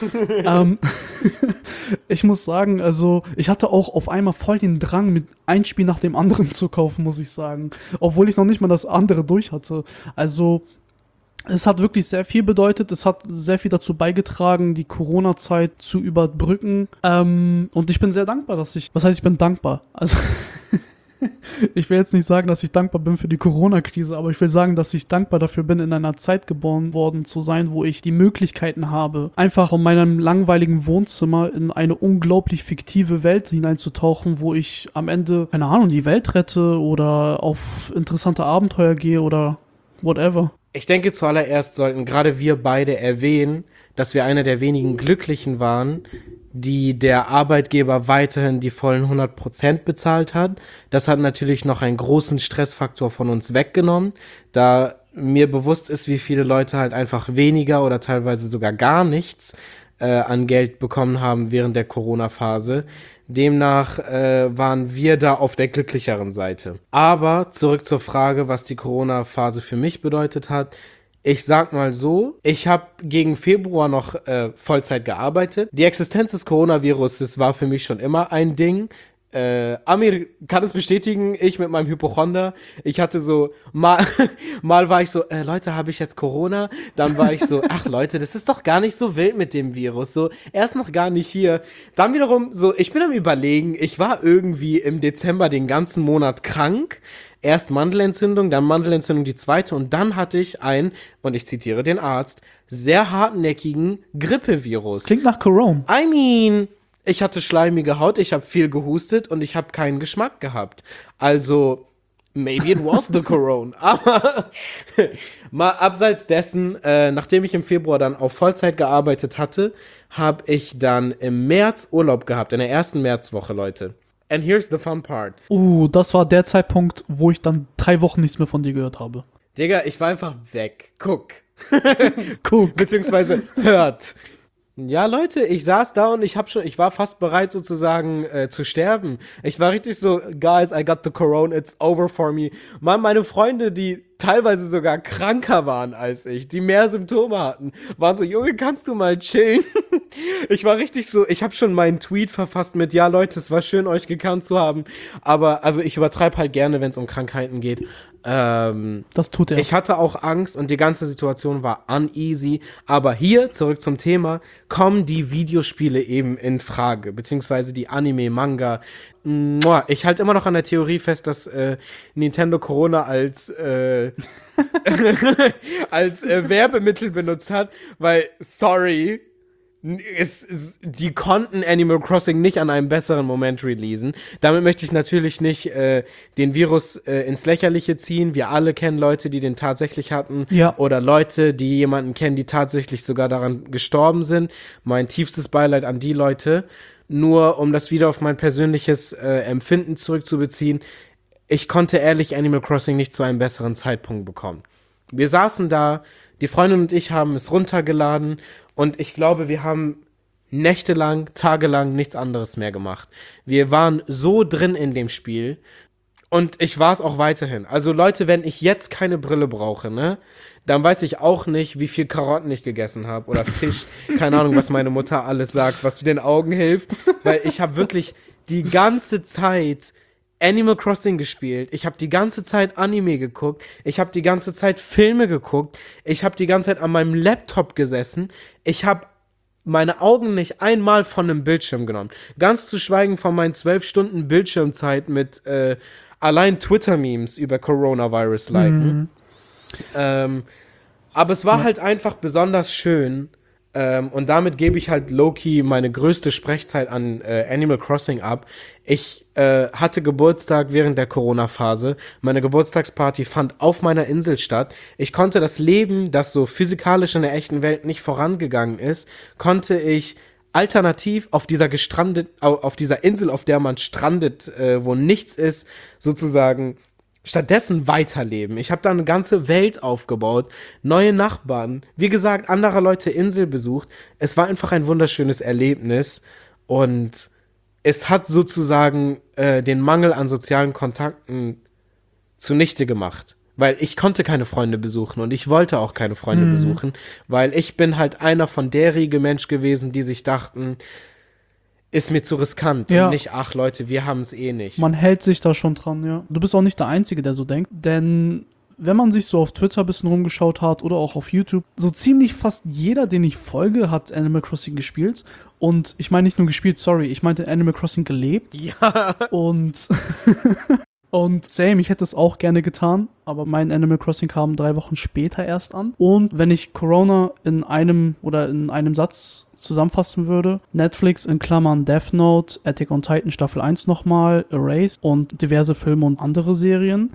Ich muss sagen, also ich hatte auch auf einmal voll den Drang, mit ein Spiel nach dem anderen zu kaufen, muss ich sagen. Obwohl ich noch nicht mal das andere durch hatte. Also es hat wirklich sehr viel bedeutet, es hat sehr viel dazu beigetragen, die Corona-Zeit zu überbrücken. Und ich bin sehr dankbar, was heißt, ich bin dankbar? Also, ich will jetzt nicht sagen, dass ich dankbar bin für die Corona-Krise, aber ich will sagen, dass ich dankbar dafür bin, in einer Zeit geboren worden zu sein, wo ich die Möglichkeiten habe, einfach von meinem langweiligen Wohnzimmer in eine unglaublich fiktive Welt hineinzutauchen, wo ich am Ende, keine Ahnung, die Welt rette oder auf interessante Abenteuer gehe oder whatever. Ich denke, zuallererst sollten gerade wir beide erwähnen, dass wir einer der wenigen Glücklichen waren, die der Arbeitgeber weiterhin die vollen 100% bezahlt hat. Das hat natürlich noch einen großen Stressfaktor von uns weggenommen, da mir bewusst ist, wie viele Leute halt einfach weniger oder teilweise sogar gar nichts an Geld bekommen haben während der Corona-Phase. Demnach waren wir da auf der glücklicheren Seite. Aber zurück zur Frage, was die Corona-Phase für mich bedeutet hat. Ich sag mal so, ich habe gegen Februar noch Vollzeit gearbeitet. Die Existenz des Coronavirus war für mich schon immer ein Ding. Amir kann es bestätigen, ich mit meinem Hypochonder, ich hatte so, mal war ich so, Leute, habe ich jetzt Corona? Dann war ich so, ach Leute, das ist doch gar nicht so wild mit dem Virus, so, er ist noch gar nicht hier. Dann wiederum so, ich bin am Überlegen, ich war irgendwie im Dezember den ganzen Monat krank, erst Mandelentzündung, dann Mandelentzündung die zweite und dann hatte ich und ich zitiere den Arzt, sehr hartnäckigen Grippevirus. Klingt nach Corona. I mean, ich hatte schleimige Haut, ich habe viel gehustet und ich habe keinen Geschmack gehabt. Also, maybe it was the Corona. Aber mal abseits dessen, nachdem ich im Februar dann auf Vollzeit gearbeitet hatte, habe ich dann im März Urlaub gehabt, in der ersten Märzwoche, Leute. And here's the fun part. Das war der Zeitpunkt, wo ich dann 3 Wochen nichts mehr von dir gehört habe. Digga, ich war einfach weg. Guck. Guck. Beziehungsweise hört. Ja, Leute, ich saß da und ich war fast bereit sozusagen zu sterben. Ich war richtig so, guys, I got the corona, it's over for me. Mann, meine Freunde, die teilweise sogar kranker waren als ich, die mehr Symptome hatten, waren so, Junge, kannst du mal chillen? Ich war richtig so, ich habe schon meinen Tweet verfasst mit, ja Leute, es war schön, euch gekannt zu haben, aber also ich übertreibe halt gerne, wenn es um Krankheiten geht. Das tut er. Ich hatte auch Angst und die ganze Situation war uneasy, aber hier, zurück zum Thema, kommen die Videospiele eben in Frage, beziehungsweise die Anime, Manga. Ich halte immer noch an der Theorie fest, dass Nintendo Corona als Werbemittel benutzt hat, weil, sorry, die konnten Animal Crossing nicht an einem besseren Moment releasen. Damit möchte ich natürlich nicht den Virus ins Lächerliche ziehen. Wir alle kennen Leute, die den tatsächlich hatten. Ja. Oder Leute, die jemanden kennen, die tatsächlich sogar daran gestorben sind. Mein tiefstes Beileid an die Leute. Nur um das wieder auf mein persönliches Empfinden zurückzubeziehen. Ich konnte ehrlich Animal Crossing nicht zu einem besseren Zeitpunkt bekommen. Wir saßen da, die Freundin und ich haben es runtergeladen und ich glaube, wir haben nächtelang, tagelang nichts anderes mehr gemacht. Wir waren so drin in dem Spiel und ich war es auch weiterhin. Also Leute, wenn ich jetzt keine Brille brauche, ne, dann weiß ich auch nicht, wie viel Karotten ich gegessen habe oder Fisch. Keine Ahnung, was meine Mutter alles sagt, was den Augen hilft, weil ich habe wirklich die ganze Zeit Animal Crossing gespielt, ich habe die ganze Zeit Anime geguckt, ich habe die ganze Zeit Filme geguckt, ich habe die ganze Zeit an meinem Laptop gesessen, ich habe meine Augen nicht einmal von einem Bildschirm genommen. Ganz zu schweigen von meinen 12 Stunden Bildschirmzeit mit allein Twitter-Memes über Coronavirus liken. Aber es war halt einfach besonders schön. Und damit gebe ich halt low-key meine größte Sprechzeit an Animal Crossing ab. Ich hatte Geburtstag während der Corona-Phase. Meine Geburtstagsparty fand auf meiner Insel statt. Ich konnte das Leben, das so physikalisch in der echten Welt nicht vorangegangen ist, konnte ich alternativ auf dieser Insel, auf der man strandet, wo nichts ist, sozusagen stattdessen weiterleben. Ich habe da eine ganze Welt aufgebaut, neue Nachbarn, wie gesagt, anderer Leute Insel besucht. Es war einfach ein wunderschönes Erlebnis und es hat sozusagen den Mangel an sozialen Kontakten zunichte gemacht. Weil ich konnte keine Freunde besuchen und ich wollte auch keine Freunde besuchen, weil ich bin halt einer von der Riege Mensch gewesen, die sich dachten, ist mir zu riskant. Ja. Und nicht, ach Leute, wir haben es eh nicht. Man hält sich da schon dran, ja. Du bist auch nicht der Einzige, der so denkt, denn wenn man sich so auf Twitter ein bisschen rumgeschaut hat oder auch auf YouTube, so ziemlich fast jeder, den ich folge, hat Animal Crossing gespielt. Und ich meine nicht nur gespielt, sorry, ich meinte Animal Crossing gelebt. Ja. Und same, ich hätte es auch gerne getan, aber mein Animal Crossing kam 3 Wochen später erst an. Und wenn ich Corona in einem Satz zusammenfassen würde, Netflix in Klammern Death Note, Attack on Titan Staffel 1 nochmal, Erased und diverse Filme und andere Serien.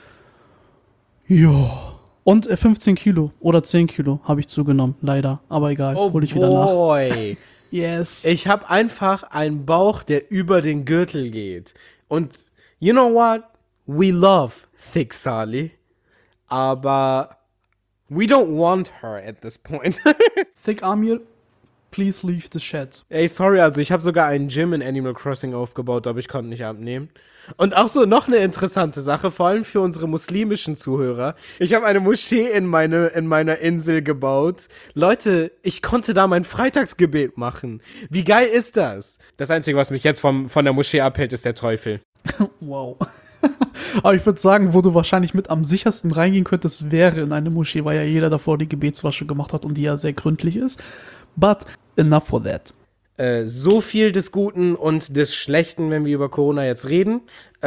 Ja. Und 15 Kilo oder 10 Kilo habe ich zugenommen, leider. Aber egal, hole ich wieder nach. Boy. Yes. Ich habe einfach einen Bauch, der über den Gürtel geht. Und you know what? We love thick Sally. Aber we don't want her at this point. Thick Amir, please leave the chat. Ey, sorry, also ich habe sogar einen Gym in Animal Crossing aufgebaut, aber ich konnte nicht abnehmen. Und auch so noch eine interessante Sache, vor allem für unsere muslimischen Zuhörer. Ich habe eine Moschee in meiner Insel gebaut. Leute, ich konnte da mein Freitagsgebet machen. Wie geil ist das? Das Einzige, was mich jetzt von der Moschee abhält, ist der Teufel. Wow. Aber ich würde sagen, wo du wahrscheinlich mit am sichersten reingehen könntest, wäre in eine Moschee, weil ja jeder davor die Gebetswasche gemacht hat und die ja sehr gründlich ist. But enough for that. So viel des Guten und des Schlechten, wenn wir über Corona jetzt reden.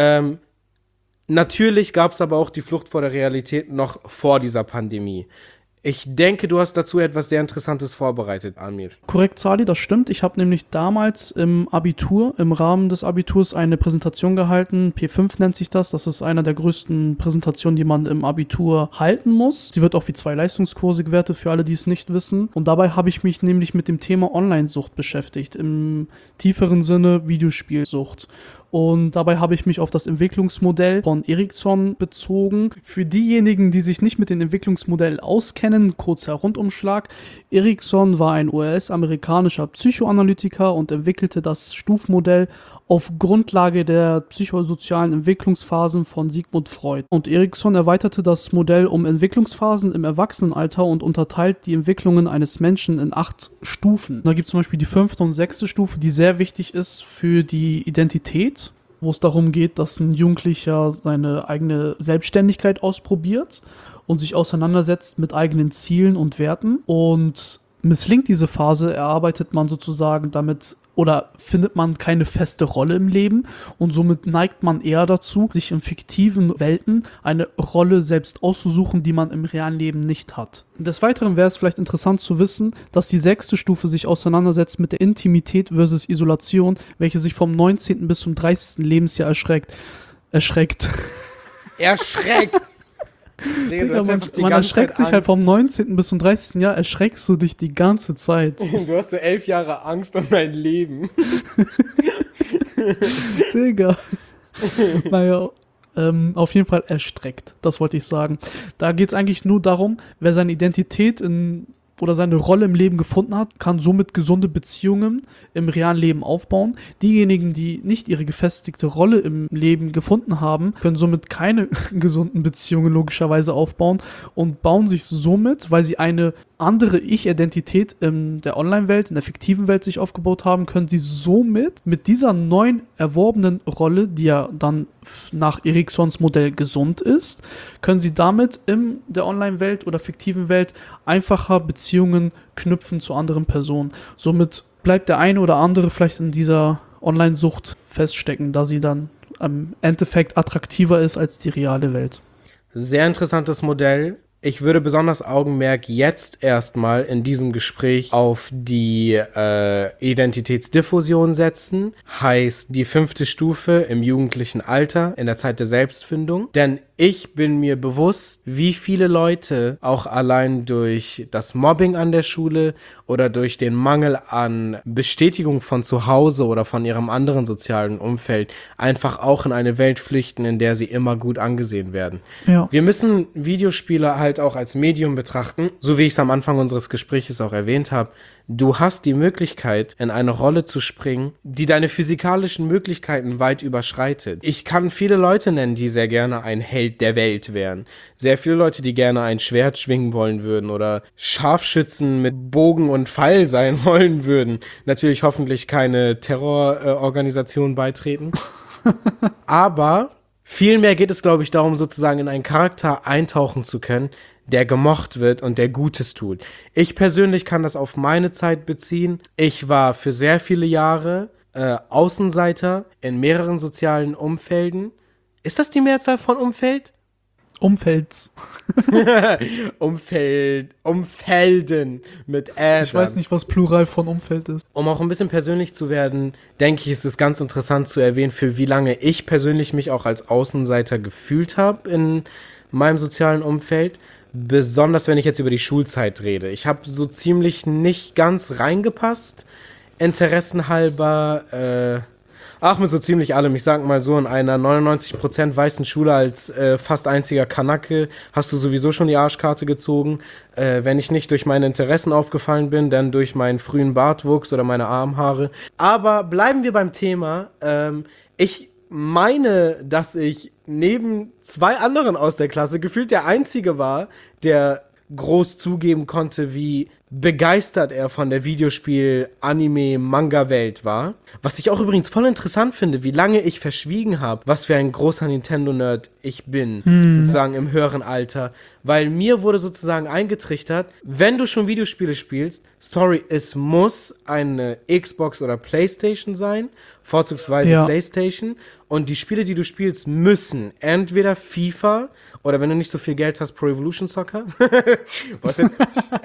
Natürlich gab es aber auch die Flucht vor der Realität noch vor dieser Pandemie. Ich denke, du hast dazu etwas sehr Interessantes vorbereitet, Amir. Korrekt, Sali, das stimmt. Ich habe nämlich damals im Rahmen des Abiturs eine Präsentation gehalten. P5 nennt sich das. Das ist einer der größten Präsentationen, die man im Abitur halten muss. Sie wird auch wie 2 Leistungskurse gewertet, für alle, die es nicht wissen. Und dabei habe ich mich nämlich mit dem Thema Online-Sucht beschäftigt. Im tieferen Sinne Videospielsucht. Und dabei habe ich mich auf das Entwicklungsmodell von Ericsson bezogen. Für diejenigen, die sich nicht mit dem Entwicklungsmodell auskennen, kurzer Rundumschlag. Ericsson war ein US-amerikanischer Psychoanalytiker und entwickelte das Stufenmodell auf Grundlage der psychosozialen Entwicklungsphasen von Sigmund Freud. Und Ericsson erweiterte das Modell um Entwicklungsphasen im Erwachsenenalter und unterteilt die Entwicklungen eines Menschen in 8 Stufen. Da gibt es zum Beispiel die 5. und 6. Stufe, die sehr wichtig ist für die Identität, wo es darum geht, dass ein Jugendlicher seine eigene Selbstständigkeit ausprobiert und sich auseinandersetzt mit eigenen Zielen und Werten. Und misslingt diese Phase, erarbeitet man sozusagen damit oder findet man keine feste Rolle im Leben und somit neigt man eher dazu, sich in fiktiven Welten eine Rolle selbst auszusuchen, die man im realen Leben nicht hat. Des Weiteren wäre es vielleicht interessant zu wissen, dass die 6. Stufe sich auseinandersetzt mit der Intimität versus Isolation, welche sich vom 19. bis zum 30. Lebensjahr erschreckt. Erschreckt. Digga, man erschreckt sich halt vom 19. bis zum 30. Jahr, erschreckst du dich die ganze Zeit. Du hast so 11 Jahre Angst um dein Leben. Digga. Naja, auf jeden Fall erstreckt, das wollte ich sagen. Da geht es eigentlich nur darum, wer seine Identität oder seine Rolle im Leben gefunden hat, kann somit gesunde Beziehungen im realen Leben aufbauen. Diejenigen, die nicht ihre gefestigte Rolle im Leben gefunden haben, können somit keine gesunden Beziehungen logischerweise aufbauen und bauen sich somit, weil sie eine andere Ich-Identität in der Online-Welt, in der fiktiven Welt sich aufgebaut haben, können sie somit mit dieser neuen erworbenen Rolle, die ja dann nach Ericsons Modell gesund ist, können sie damit in der Online-Welt oder fiktiven Welt einfacher Beziehungen knüpfen zu anderen Personen. Somit bleibt der eine oder andere vielleicht in dieser Online-Sucht feststecken, da sie dann im Endeffekt attraktiver ist als die reale Welt. Sehr interessantes Modell. Ich würde besonders Augenmerk jetzt erstmal in diesem Gespräch auf die Identitätsdiffusion setzen. Heißt die 5. Stufe im jugendlichen Alter, in der Zeit der Selbstfindung. Denn ich bin mir bewusst, wie viele Leute auch allein durch das Mobbing an der Schule oder durch den Mangel an Bestätigung von zu Hause oder von ihrem anderen sozialen Umfeld einfach auch in eine Welt flüchten, in der sie immer gut angesehen werden. Ja. Wir müssen Videospiele halt auch als Medium betrachten, so wie ich es am Anfang unseres Gesprächs auch erwähnt habe. Du hast die Möglichkeit, in eine Rolle zu springen, die deine physikalischen Möglichkeiten weit überschreitet. Ich kann viele Leute nennen, die sehr gerne ein Held der Welt wären. Sehr viele Leute, die gerne ein Schwert schwingen wollen würden oder Scharfschützen mit Bogen und Pfeil sein wollen würden. Natürlich hoffentlich keine Terrororganisation beitreten. Aber vielmehr geht es, glaube ich, darum, sozusagen in einen Charakter eintauchen zu können, der gemocht wird und der Gutes tut. Ich persönlich kann das auf meine Zeit beziehen. Ich war für sehr viele Jahre Außenseiter in mehreren sozialen Umfelden. Ist das die Mehrzahl von Umfeld? Umfelds. Umfelden mit Ä. Ich weiß nicht, was Plural von Umfeld ist. Um auch ein bisschen persönlich zu werden, denke ich, ist es ganz interessant zu erwähnen, für wie lange ich persönlich mich auch als Außenseiter gefühlt habe in meinem sozialen Umfeld. Besonders, wenn ich jetzt über die Schulzeit rede. Ich habe so ziemlich nicht ganz reingepasst interessenhalber, mit so ziemlich allem. Ich sag mal so, in einer 99% weißen Schule als fast einziger Kanake hast du sowieso schon die Arschkarte gezogen. Wenn ich nicht durch meine Interessen aufgefallen bin, dann durch meinen frühen Bartwuchs oder meine Armhaare. Aber bleiben wir beim Thema. Ich meine, dass ich neben zwei anderen aus der Klasse gefühlt der Einzige war, der groß zugeben konnte, wie begeistert er von der Videospiel-Anime-Manga-Welt war. Was ich auch übrigens voll interessant finde, wie lange ich verschwiegen habe, was für ein großer Nintendo-Nerd ich bin, sozusagen im höheren Alter. Weil mir wurde sozusagen eingetrichtert, wenn du schon Videospiele spielst, sorry, es muss eine Xbox oder Playstation sein, vorzugsweise Playstation. Und die Spiele, die du spielst, müssen entweder FIFA oder wenn du nicht so viel Geld hast, Pro Evolution Soccer. Was jetzt?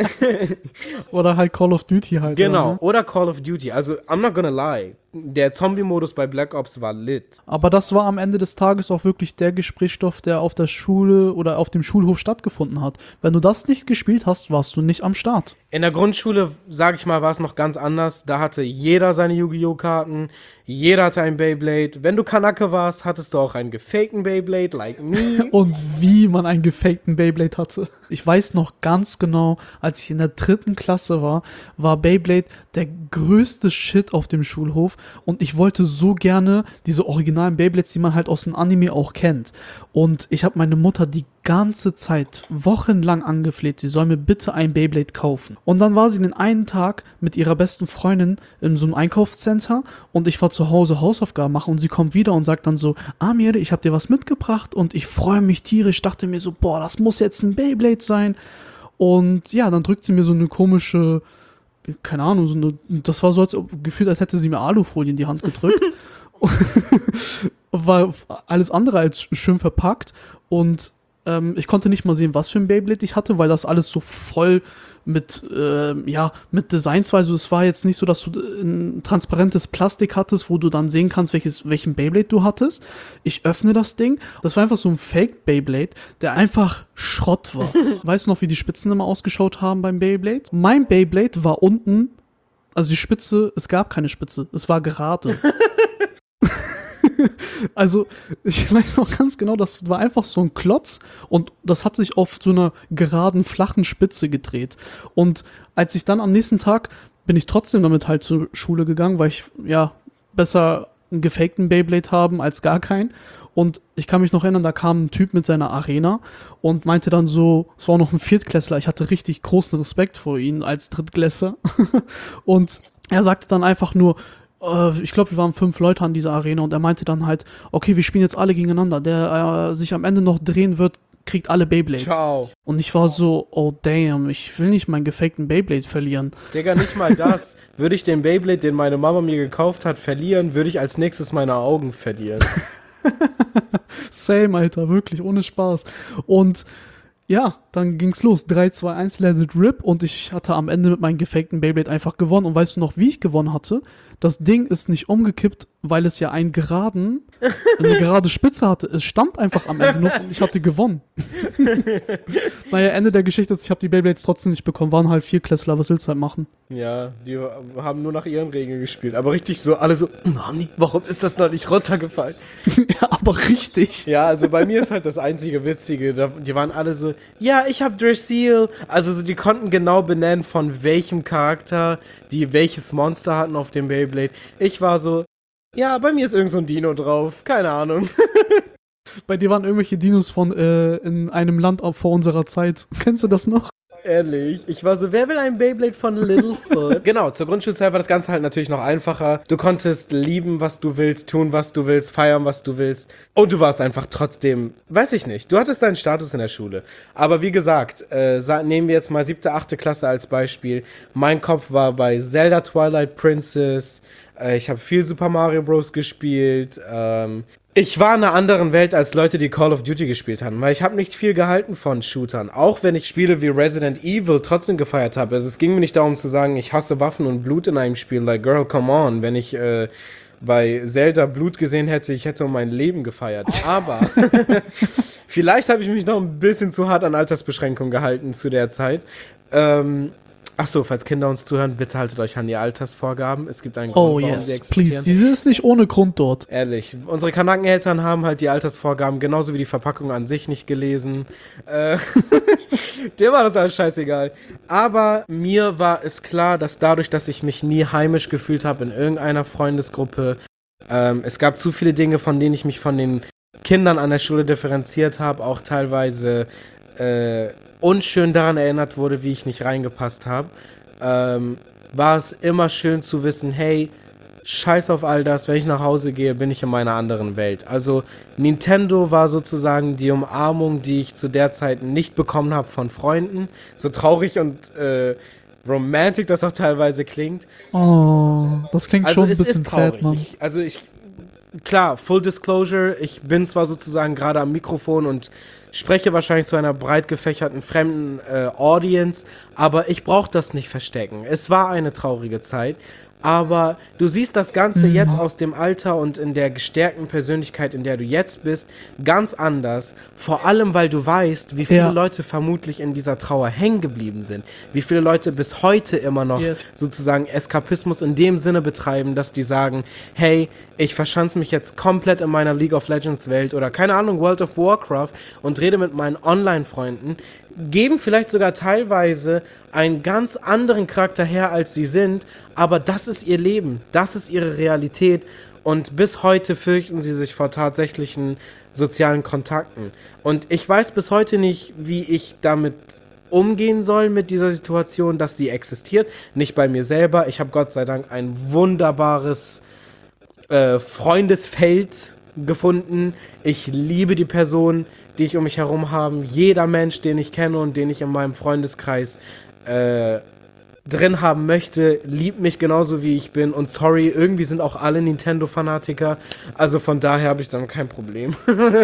Oder halt Call of Duty halt. Genau, oder Call of Duty. Also, I'm not gonna lie. Der Zombie-Modus bei Black Ops war lit. Aber das war am Ende des Tages auch wirklich der Gesprächsstoff, der auf der Schule oder auf dem Schulhof stattgefunden hat. Wenn du das nicht gespielt hast, warst du nicht am Start. In der Grundschule, sag ich mal, war es noch ganz anders. Da hatte jeder seine Yu-Gi-Oh! Karten, jeder hatte ein Beyblade. Wenn du Kanake warst, hattest du auch einen gefakten Beyblade, like me. Und wie man einen gefakten Beyblade hatte. Ich weiß noch ganz genau, als ich in der 3. Klasse war Beyblade der größte Shit auf dem Schulhof. Und ich wollte so gerne diese originalen Beyblades, die man halt aus dem Anime auch kennt. Und ich habe meine Mutter die ganze Zeit, wochenlang angefleht, sie soll mir bitte ein Beyblade kaufen. Und dann war sie den einen Tag mit ihrer besten Freundin in so einem Einkaufscenter und ich war zu Hause Hausaufgaben machen und sie kommt wieder und sagt dann so, Amir, ich habe dir was mitgebracht und ich freue mich tierisch, dachte mir so, boah, das muss jetzt ein Beyblade sein. Und ja, dann drückt sie mir so eine komische, keine Ahnung, das war so gefühlt, als hätte sie mir Alufolie in die Hand gedrückt. War alles andere als schön verpackt und ich konnte nicht mal sehen, was für ein Beyblade ich hatte, weil das alles so voll mit Designs war. Also es war jetzt nicht so, dass du ein transparentes Plastik hattest, wo du dann sehen kannst, welchen Beyblade du hattest. Ich öffne das Ding. Das war einfach so ein Fake-Beyblade, der einfach Schrott war. Weißt du noch, wie die Spitzen immer ausgeschaut haben beim Beyblade? Mein Beyblade war unten, also die Spitze, es gab keine Spitze, es war gerade. Also, ich weiß noch ganz genau, das war einfach so ein Klotz und das hat sich auf so einer geraden, flachen Spitze gedreht. Und als ich dann am nächsten Tag, bin ich trotzdem damit halt zur Schule gegangen, weil ich, ja, besser einen gefakten Beyblade haben als gar keinen. Und ich kann mich noch erinnern, da kam ein Typ mit seiner Arena und meinte dann so, es war noch ein Viertklässler, ich hatte richtig großen Respekt vor ihm als Drittklässler. Und er sagte dann einfach nur, ich glaube, wir waren 5 Leute an dieser Arena und er meinte dann halt, okay, wir spielen jetzt alle gegeneinander. Der sich am Ende noch drehen wird, kriegt alle Beyblades. Ciao. Und ich war so, oh damn, ich will nicht meinen gefakten Beyblade verlieren. Digga, nicht mal das. Würde ich den Beyblade, den meine Mama mir gekauft hat, verlieren, würde ich als nächstes meine Augen verlieren. Same, Alter, wirklich, ohne Spaß. Und ja, dann ging's los. 3, 2, 1, let it rip. Und ich hatte am Ende mit meinem gefakten Beyblade einfach gewonnen. Und weißt du noch, wie ich gewonnen hatte? Das Ding ist nicht umgekippt, weil es ja eine gerade Spitze hatte. Es stand einfach am Ende noch und ich hatte gewonnen. Naja, Ende der Geschichte ist, ich habe die Beyblades trotzdem nicht bekommen. Waren halt Viertklässler, was willst du halt machen? Ja, die haben nur nach ihren Regeln gespielt. Aber richtig so, alle so, warum ist das noch nicht runtergefallen? Ja, aber richtig. Ja, also bei mir ist halt das einzige Witzige, die waren alle so, ja, ich hab Drasil. Also so, die konnten genau benennen, von welchem Charakter die welches Monster hatten auf dem Beyblade. Ich war so, ja, bei mir ist irgend so ein Dino drauf, keine Ahnung. Bei dir waren irgendwelche Dinos von in einem Land vor unserer Zeit. Kennst du das noch? Ehrlich, ich war so, wer will ein Beyblade von Littlefoot? Genau, zur Grundschulzeit war das Ganze halt natürlich noch einfacher. Du konntest lieben, was du willst, tun, was du willst, feiern, was du willst. Und du warst einfach trotzdem, weiß ich nicht, du hattest deinen Status in der Schule. Aber wie gesagt, nehmen wir jetzt mal 7., 8. Klasse als Beispiel. Mein Kopf war bei Zelda Twilight Princess. Ich habe viel Super Mario Bros. Gespielt. Ich war in einer anderen Welt als Leute, die Call of Duty gespielt haben, weil ich habe nicht viel gehalten von Shootern. Auch wenn ich Spiele wie Resident Evil trotzdem gefeiert habe. Also es ging mir nicht darum zu sagen, ich hasse Waffen und Blut in einem Spiel. Like, girl, come on. Wenn ich bei Zelda Blut gesehen hätte, ich hätte um mein Leben gefeiert. Aber vielleicht habe ich mich noch ein bisschen zu hart an Altersbeschränkungen gehalten zu der Zeit. Achso, falls Kinder uns zuhören, bitte haltet euch an die Altersvorgaben. Es gibt einen Grund, Oh warum sie yes, existieren. please. Diese ist nicht ohne Grund dort. Ehrlich, unsere Kanakeneltern haben halt die Altersvorgaben genauso wie die Verpackung an sich nicht gelesen. Dem war das alles scheißegal. Aber mir war es klar, dass dadurch, dass ich mich nie heimisch gefühlt habe in irgendeiner Freundesgruppe, es gab zu viele Dinge, von denen ich mich von den Kindern an der Schule differenziert habe, auch teilweise unschön daran erinnert wurde, wie ich nicht reingepasst habe, war es immer schön zu wissen, hey, scheiß auf all das, wenn ich nach Hause gehe, bin ich in meiner anderen Welt. Also Nintendo war sozusagen die Umarmung, die ich zu der Zeit nicht bekommen habe von Freunden, so traurig und romantic das auch teilweise klingt. Oh, das klingt Also schon ein es bisschen ist traurig. sad, Mann. Klar, Full Disclosure, ich bin zwar sozusagen gerade am Mikrofon und spreche wahrscheinlich zu einer breit gefächerten fremden Audience, aber ich brauche das nicht verstecken. Es war eine traurige Zeit, aber du siehst das Ganze jetzt aus dem Alter und in der gestärkten Persönlichkeit, in der du jetzt bist, ganz anders. Vor allem, weil du weißt, wie viele Leute vermutlich in dieser Trauer hängen geblieben sind. Wie viele Leute bis heute immer noch sozusagen Eskapismus in dem Sinne betreiben, dass die sagen, hey, ich verschanze mich jetzt komplett in meiner League of Legends Welt oder keine Ahnung, World of Warcraft und rede mit meinen Online-Freunden, geben vielleicht sogar teilweise einen ganz anderen Charakter her, als sie sind, aber das ist ihr Leben, das ist ihre Realität und bis heute fürchten sie sich vor tatsächlichen sozialen Kontakten. Und ich weiß bis heute nicht, wie ich damit umgehen soll mit dieser Situation, dass sie existiert. Nicht bei mir selber. Ich habe Gott sei Dank ein wunderbares Freundesfeld gefunden. Ich liebe die Personen, die ich um mich herum habe. Jeder Mensch, den ich kenne und den ich in meinem Freundeskreis drin haben möchte, liebt mich genauso wie ich bin. Und sorry, irgendwie sind auch alle Nintendo-Fanatiker. Also von daher habe ich dann kein Problem.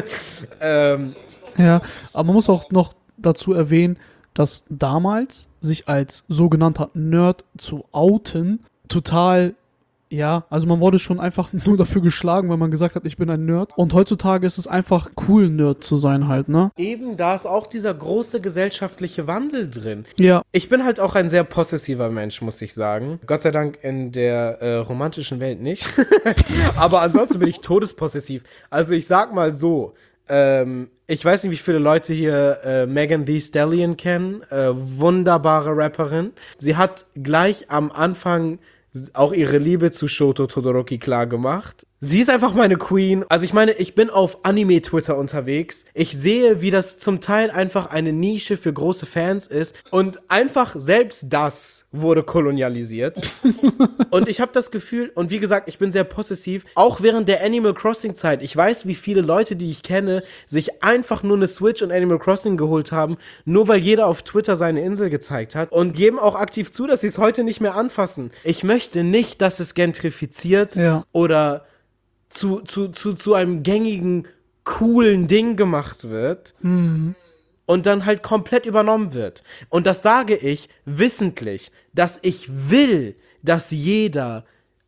Ja, aber man muss auch noch dazu erwähnen, dass damals sich als sogenannter Nerd zu outen total, ja, also man wurde schon einfach nur dafür geschlagen, weil man gesagt hat, ich bin ein Nerd. Und heutzutage ist es einfach cool, Nerd zu sein halt, ne? Eben, da ist auch dieser große gesellschaftliche Wandel drin. Ja. Ich bin halt auch ein sehr possessiver Mensch, muss ich sagen. Gott sei Dank in der romantischen Welt nicht. Aber ansonsten bin ich todespossessiv. Also ich sag mal so, ich weiß nicht, wie viele Leute hier Megan Thee Stallion kennen. Wunderbare Rapperin. Sie hat gleich am Anfang auch ihre Liebe zu Shoto Todoroki klar gemacht. Sie ist einfach meine Queen. Also ich meine, ich bin auf Anime-Twitter unterwegs. Ich sehe, wie das zum Teil einfach eine Nische für große Fans ist. Und einfach selbst das wurde kolonialisiert. Und ich habe das Gefühl, und wie gesagt, ich bin sehr possessiv, auch während der Animal Crossing-Zeit. Ich weiß, wie viele Leute, die ich kenne, sich einfach nur eine Switch und Animal Crossing geholt haben, nur weil jeder auf Twitter seine Insel gezeigt hat. Und geben auch aktiv zu, dass sie es heute nicht mehr anfassen. Ich möchte nicht, dass es gentrifiziert oder zu einem gängigen, coolen Ding gemacht wird und dann halt komplett übernommen wird. Und das sage ich wissentlich, dass ich will, dass jeder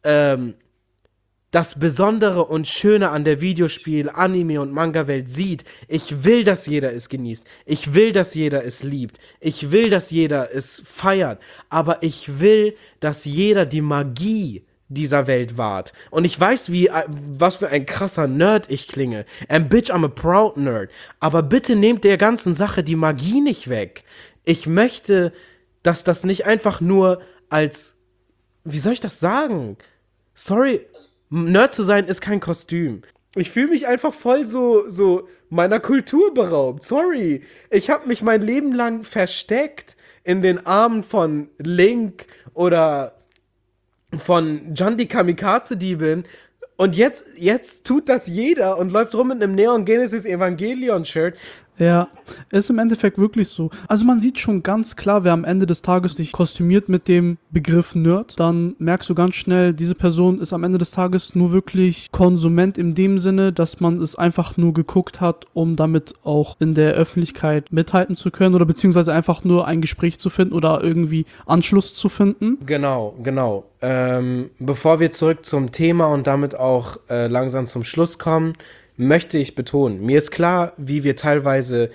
das Besondere und Schöne an der Videospiel-, Anime- und Manga-Welt sieht. Ich will, dass jeder es genießt. Ich will, dass jeder es liebt. Ich will, dass jeder es feiert. Aber ich will, dass jeder die Magie dieser Welt wahrt. Und ich weiß, was für ein krasser Nerd ich klinge. And bitch, I'm a proud nerd. Aber bitte nehmt der ganzen Sache die Magie nicht weg. Ich möchte, dass das nicht einfach nur als, wie soll ich das sagen? Sorry, Nerd zu sein ist kein Kostüm. Ich fühle mich einfach voll so meiner Kultur beraubt. Sorry. Ich habe mich mein Leben lang versteckt in den Armen von Link oder von John Kamikaze-Diebin. Und jetzt tut das jeder und läuft rum mit einem Neon Genesis Evangelion-Shirt. Ja, ist im Endeffekt wirklich so. Also man sieht schon ganz klar, wer am Ende des Tages sich kostümiert mit dem Begriff Nerd, dann merkst du ganz schnell, diese Person ist am Ende des Tages nur wirklich Konsument in dem Sinne, dass man es einfach nur geguckt hat, um damit auch in der Öffentlichkeit mithalten zu können oder beziehungsweise einfach nur ein Gespräch zu finden oder irgendwie Anschluss zu finden. Genau. Bevor wir zurück zum Thema und damit auch langsam zum Schluss kommen, möchte ich betonen, mir ist klar, wie wir teilweise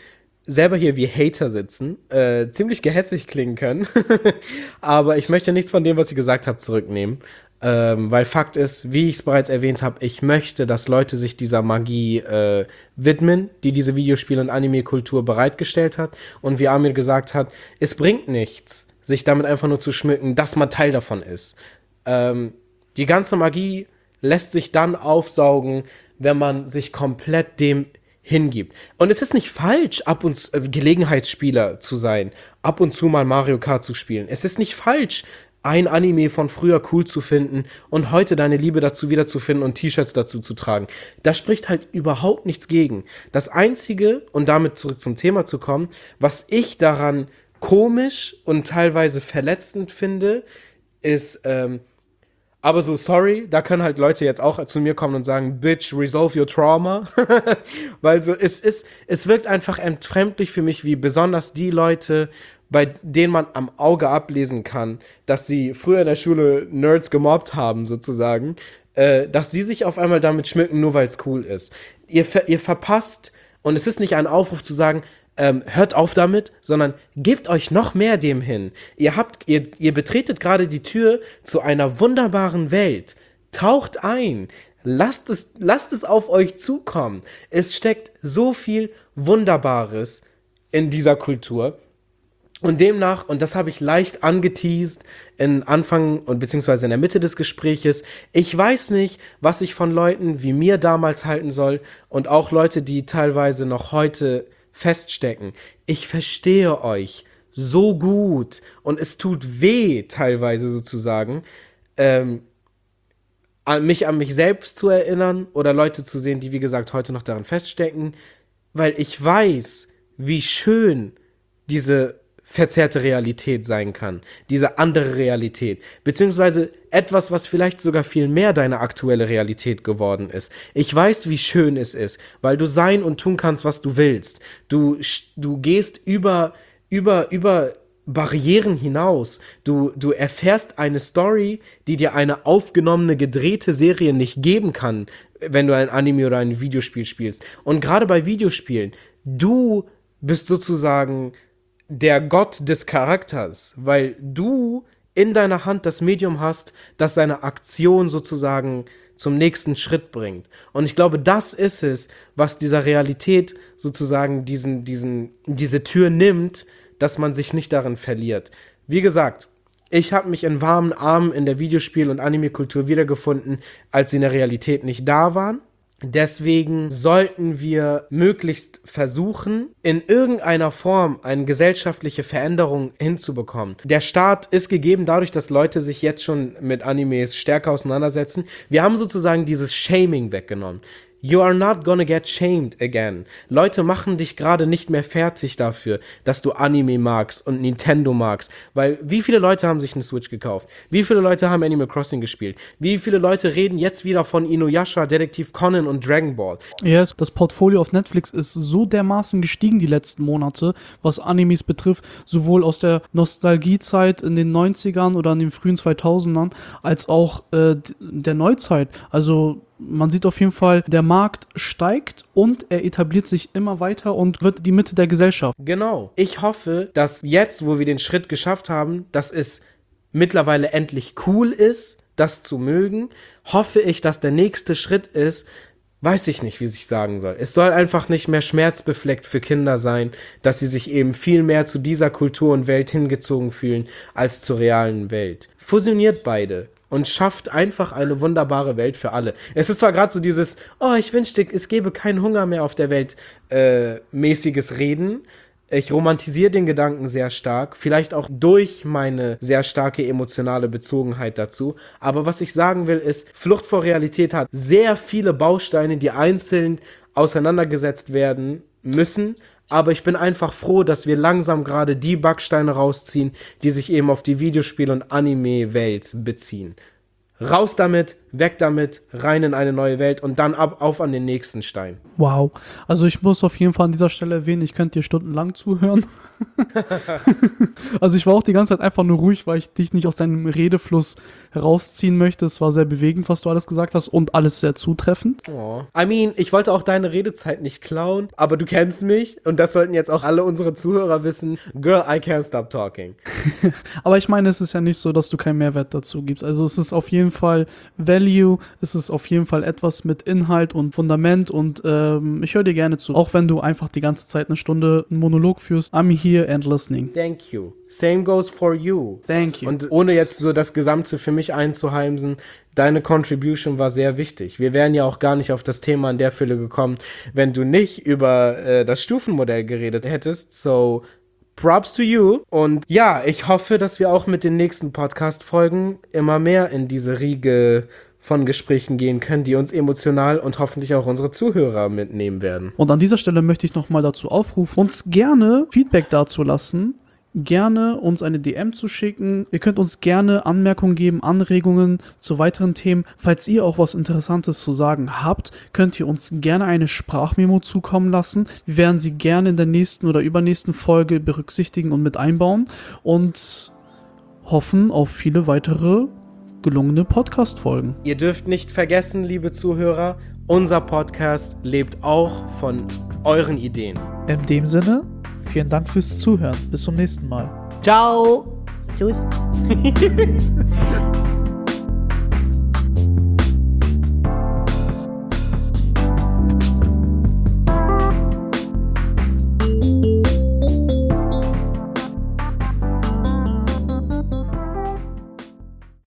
selber hier wie Hater sitzen, ziemlich gehässig klingen können, aber ich möchte nichts von dem, was ihr gesagt habt, zurücknehmen. Weil Fakt ist, wie ich es bereits erwähnt habe, ich möchte, dass Leute sich dieser Magie widmen, die diese Videospiel- und Anime-Kultur bereitgestellt hat. Und wie Amir gesagt hat, es bringt nichts, sich damit einfach nur zu schmücken, dass man Teil davon ist. Die ganze Magie lässt sich dann aufsaugen, wenn man sich komplett dem hingibt. Und es ist nicht falsch, ab und zu Gelegenheitsspieler zu sein, ab und zu mal Mario Kart zu spielen. Es ist nicht falsch, ein Anime von früher cool zu finden und heute deine Liebe dazu wiederzufinden und T-Shirts dazu zu tragen. Da spricht halt überhaupt nichts gegen. Das Einzige, und damit zurück zum Thema zu kommen, was ich daran komisch und teilweise verletzend finde, ist, aber so, sorry, da können halt Leute jetzt auch zu mir kommen und sagen, Bitch, resolve your trauma. Weil so, es wirkt einfach entfremdlich für mich, wie besonders die Leute, bei denen man am Auge ablesen kann, dass sie früher in der Schule Nerds gemobbt haben, sozusagen, dass sie sich auf einmal damit schmücken, nur weil es cool ist. Ihr verpasst, und es ist nicht ein Aufruf zu sagen, hört auf damit, sondern gebt euch noch mehr dem hin. Ihr betretet gerade die Tür zu einer wunderbaren Welt. Taucht ein. Lasst es auf euch zukommen. Es steckt so viel Wunderbares in dieser Kultur. Und demnach, und das habe ich leicht angeteased in Anfang und beziehungsweise in der Mitte des Gespräches, ich weiß nicht, was ich von Leuten wie mir damals halten soll und auch Leute, die teilweise noch heute feststecken. Ich verstehe euch so gut und es tut weh teilweise sozusagen, an mich selbst zu erinnern oder Leute zu sehen, die wie gesagt heute noch daran feststecken, weil ich weiß, wie schön diese verzerrte Realität sein kann, diese andere Realität, beziehungsweise etwas, was vielleicht sogar viel mehr deine aktuelle Realität geworden ist. Ich weiß, wie schön es ist, weil du sein und tun kannst, was du willst. Du gehst über Barrieren hinaus. Du erfährst eine Story, die dir eine aufgenommene, gedrehte Serie nicht geben kann, wenn du ein Anime oder ein Videospiel spielst. Und gerade bei Videospielen, du bist sozusagen der Gott des Charakters, weil du in deiner Hand das Medium hast, das seine Aktion sozusagen zum nächsten Schritt bringt. Und ich glaube, das ist es, was dieser Realität sozusagen diese Tür nimmt, dass man sich nicht darin verliert. Wie gesagt, ich habe mich in warmen Armen in der Videospiel- und Anime-Kultur wiedergefunden, als sie in der Realität nicht da waren. Deswegen sollten wir möglichst versuchen, in irgendeiner Form eine gesellschaftliche Veränderung hinzubekommen. Der Start ist gegeben dadurch, dass Leute sich jetzt schon mit Animes stärker auseinandersetzen. Wir haben sozusagen dieses Shaming weggenommen. You are not gonna get shamed again. Leute machen dich gerade nicht mehr fertig dafür, dass du Anime magst und Nintendo magst. Weil wie viele Leute haben sich eine Switch gekauft? Wie viele Leute haben Animal Crossing gespielt? Wie viele Leute reden jetzt wieder von Inuyasha, Detektiv Conan und Dragon Ball? Yes, das Portfolio auf Netflix ist so dermaßen gestiegen die letzten Monate, was Animes betrifft, sowohl aus der Nostalgiezeit in den 90ern oder in den frühen 2000ern, als auch der Neuzeit. Also man sieht auf jeden Fall, der Markt steigt und er etabliert sich immer weiter und wird die Mitte der Gesellschaft. Genau. Ich hoffe, dass jetzt, wo wir den Schritt geschafft haben, dass es mittlerweile endlich cool ist, das zu mögen, hoffe ich, dass der nächste Schritt ist, weiß ich nicht, wie ich sagen soll. Es soll einfach nicht mehr schmerzbefleckt für Kinder sein, dass sie sich eben viel mehr zu dieser Kultur und Welt hingezogen fühlen, als zur realen Welt. Fusioniert beide und schafft einfach eine wunderbare Welt für alle. Es ist zwar gerade so dieses, oh, ich wünschte, es gäbe keinen Hunger mehr auf der Welt, mäßiges Reden. Ich romantisiere den Gedanken sehr stark, vielleicht auch durch meine sehr starke emotionale Bezogenheit dazu. Aber was ich sagen will, ist, Flucht vor Realität hat sehr viele Bausteine, die einzeln auseinandergesetzt werden müssen. Aber ich bin einfach froh, dass wir langsam gerade die Backsteine rausziehen, die sich eben auf die Videospiel- und Anime-Welt beziehen. Raus damit, weg damit, rein in eine neue Welt und dann auf an den nächsten Stein. Wow. Also ich muss auf jeden Fall an dieser Stelle erwähnen, ich könnte dir stundenlang zuhören. Also ich war auch die ganze Zeit einfach nur ruhig, weil ich dich nicht aus deinem Redefluss herausziehen möchte. Es war sehr bewegend, was du alles gesagt hast und alles sehr zutreffend. Oh. I mean, ich wollte auch deine Redezeit nicht klauen, aber du kennst mich und das sollten jetzt auch alle unsere Zuhörer wissen. Girl, I can't stop talking. Aber ich meine, es ist ja nicht so, dass du keinen Mehrwert dazu gibst. Also es ist auf jeden Fall Value, es ist auf jeden Fall etwas mit Inhalt und Fundament und ich höre dir gerne zu. Auch wenn du einfach die ganze Zeit eine Stunde einen Monolog führst. I'm here and listening. Thank you. Same goes for you. Thank you. Und ohne jetzt so das Gesamte für mich einzuheimsen, deine Contribution war sehr wichtig. Wir wären ja auch gar nicht auf das Thema in der Fülle gekommen, wenn du nicht über das Stufenmodell geredet hättest. So, props to you. Und ja, ich hoffe, dass wir auch mit den nächsten Podcast-Folgen immer mehr in diese Riege von Gesprächen gehen können, die uns emotional und hoffentlich auch unsere Zuhörer mitnehmen werden. Und an dieser Stelle möchte ich nochmal dazu aufrufen, uns gerne Feedback dazu lassen, gerne uns eine DM zu schicken. Ihr könnt uns gerne Anmerkungen geben, Anregungen zu weiteren Themen. Falls ihr auch was Interessantes zu sagen habt, könnt ihr uns gerne eine Sprachmemo zukommen lassen. Wir werden sie gerne in der nächsten oder übernächsten Folge berücksichtigen und mit einbauen und hoffen auf viele weitere gelungene Podcast-Folgen. Ihr dürft nicht vergessen, liebe Zuhörer, unser Podcast lebt auch von euren Ideen. In dem Sinne, vielen Dank fürs Zuhören. Bis zum nächsten Mal. Ciao. Tschüss.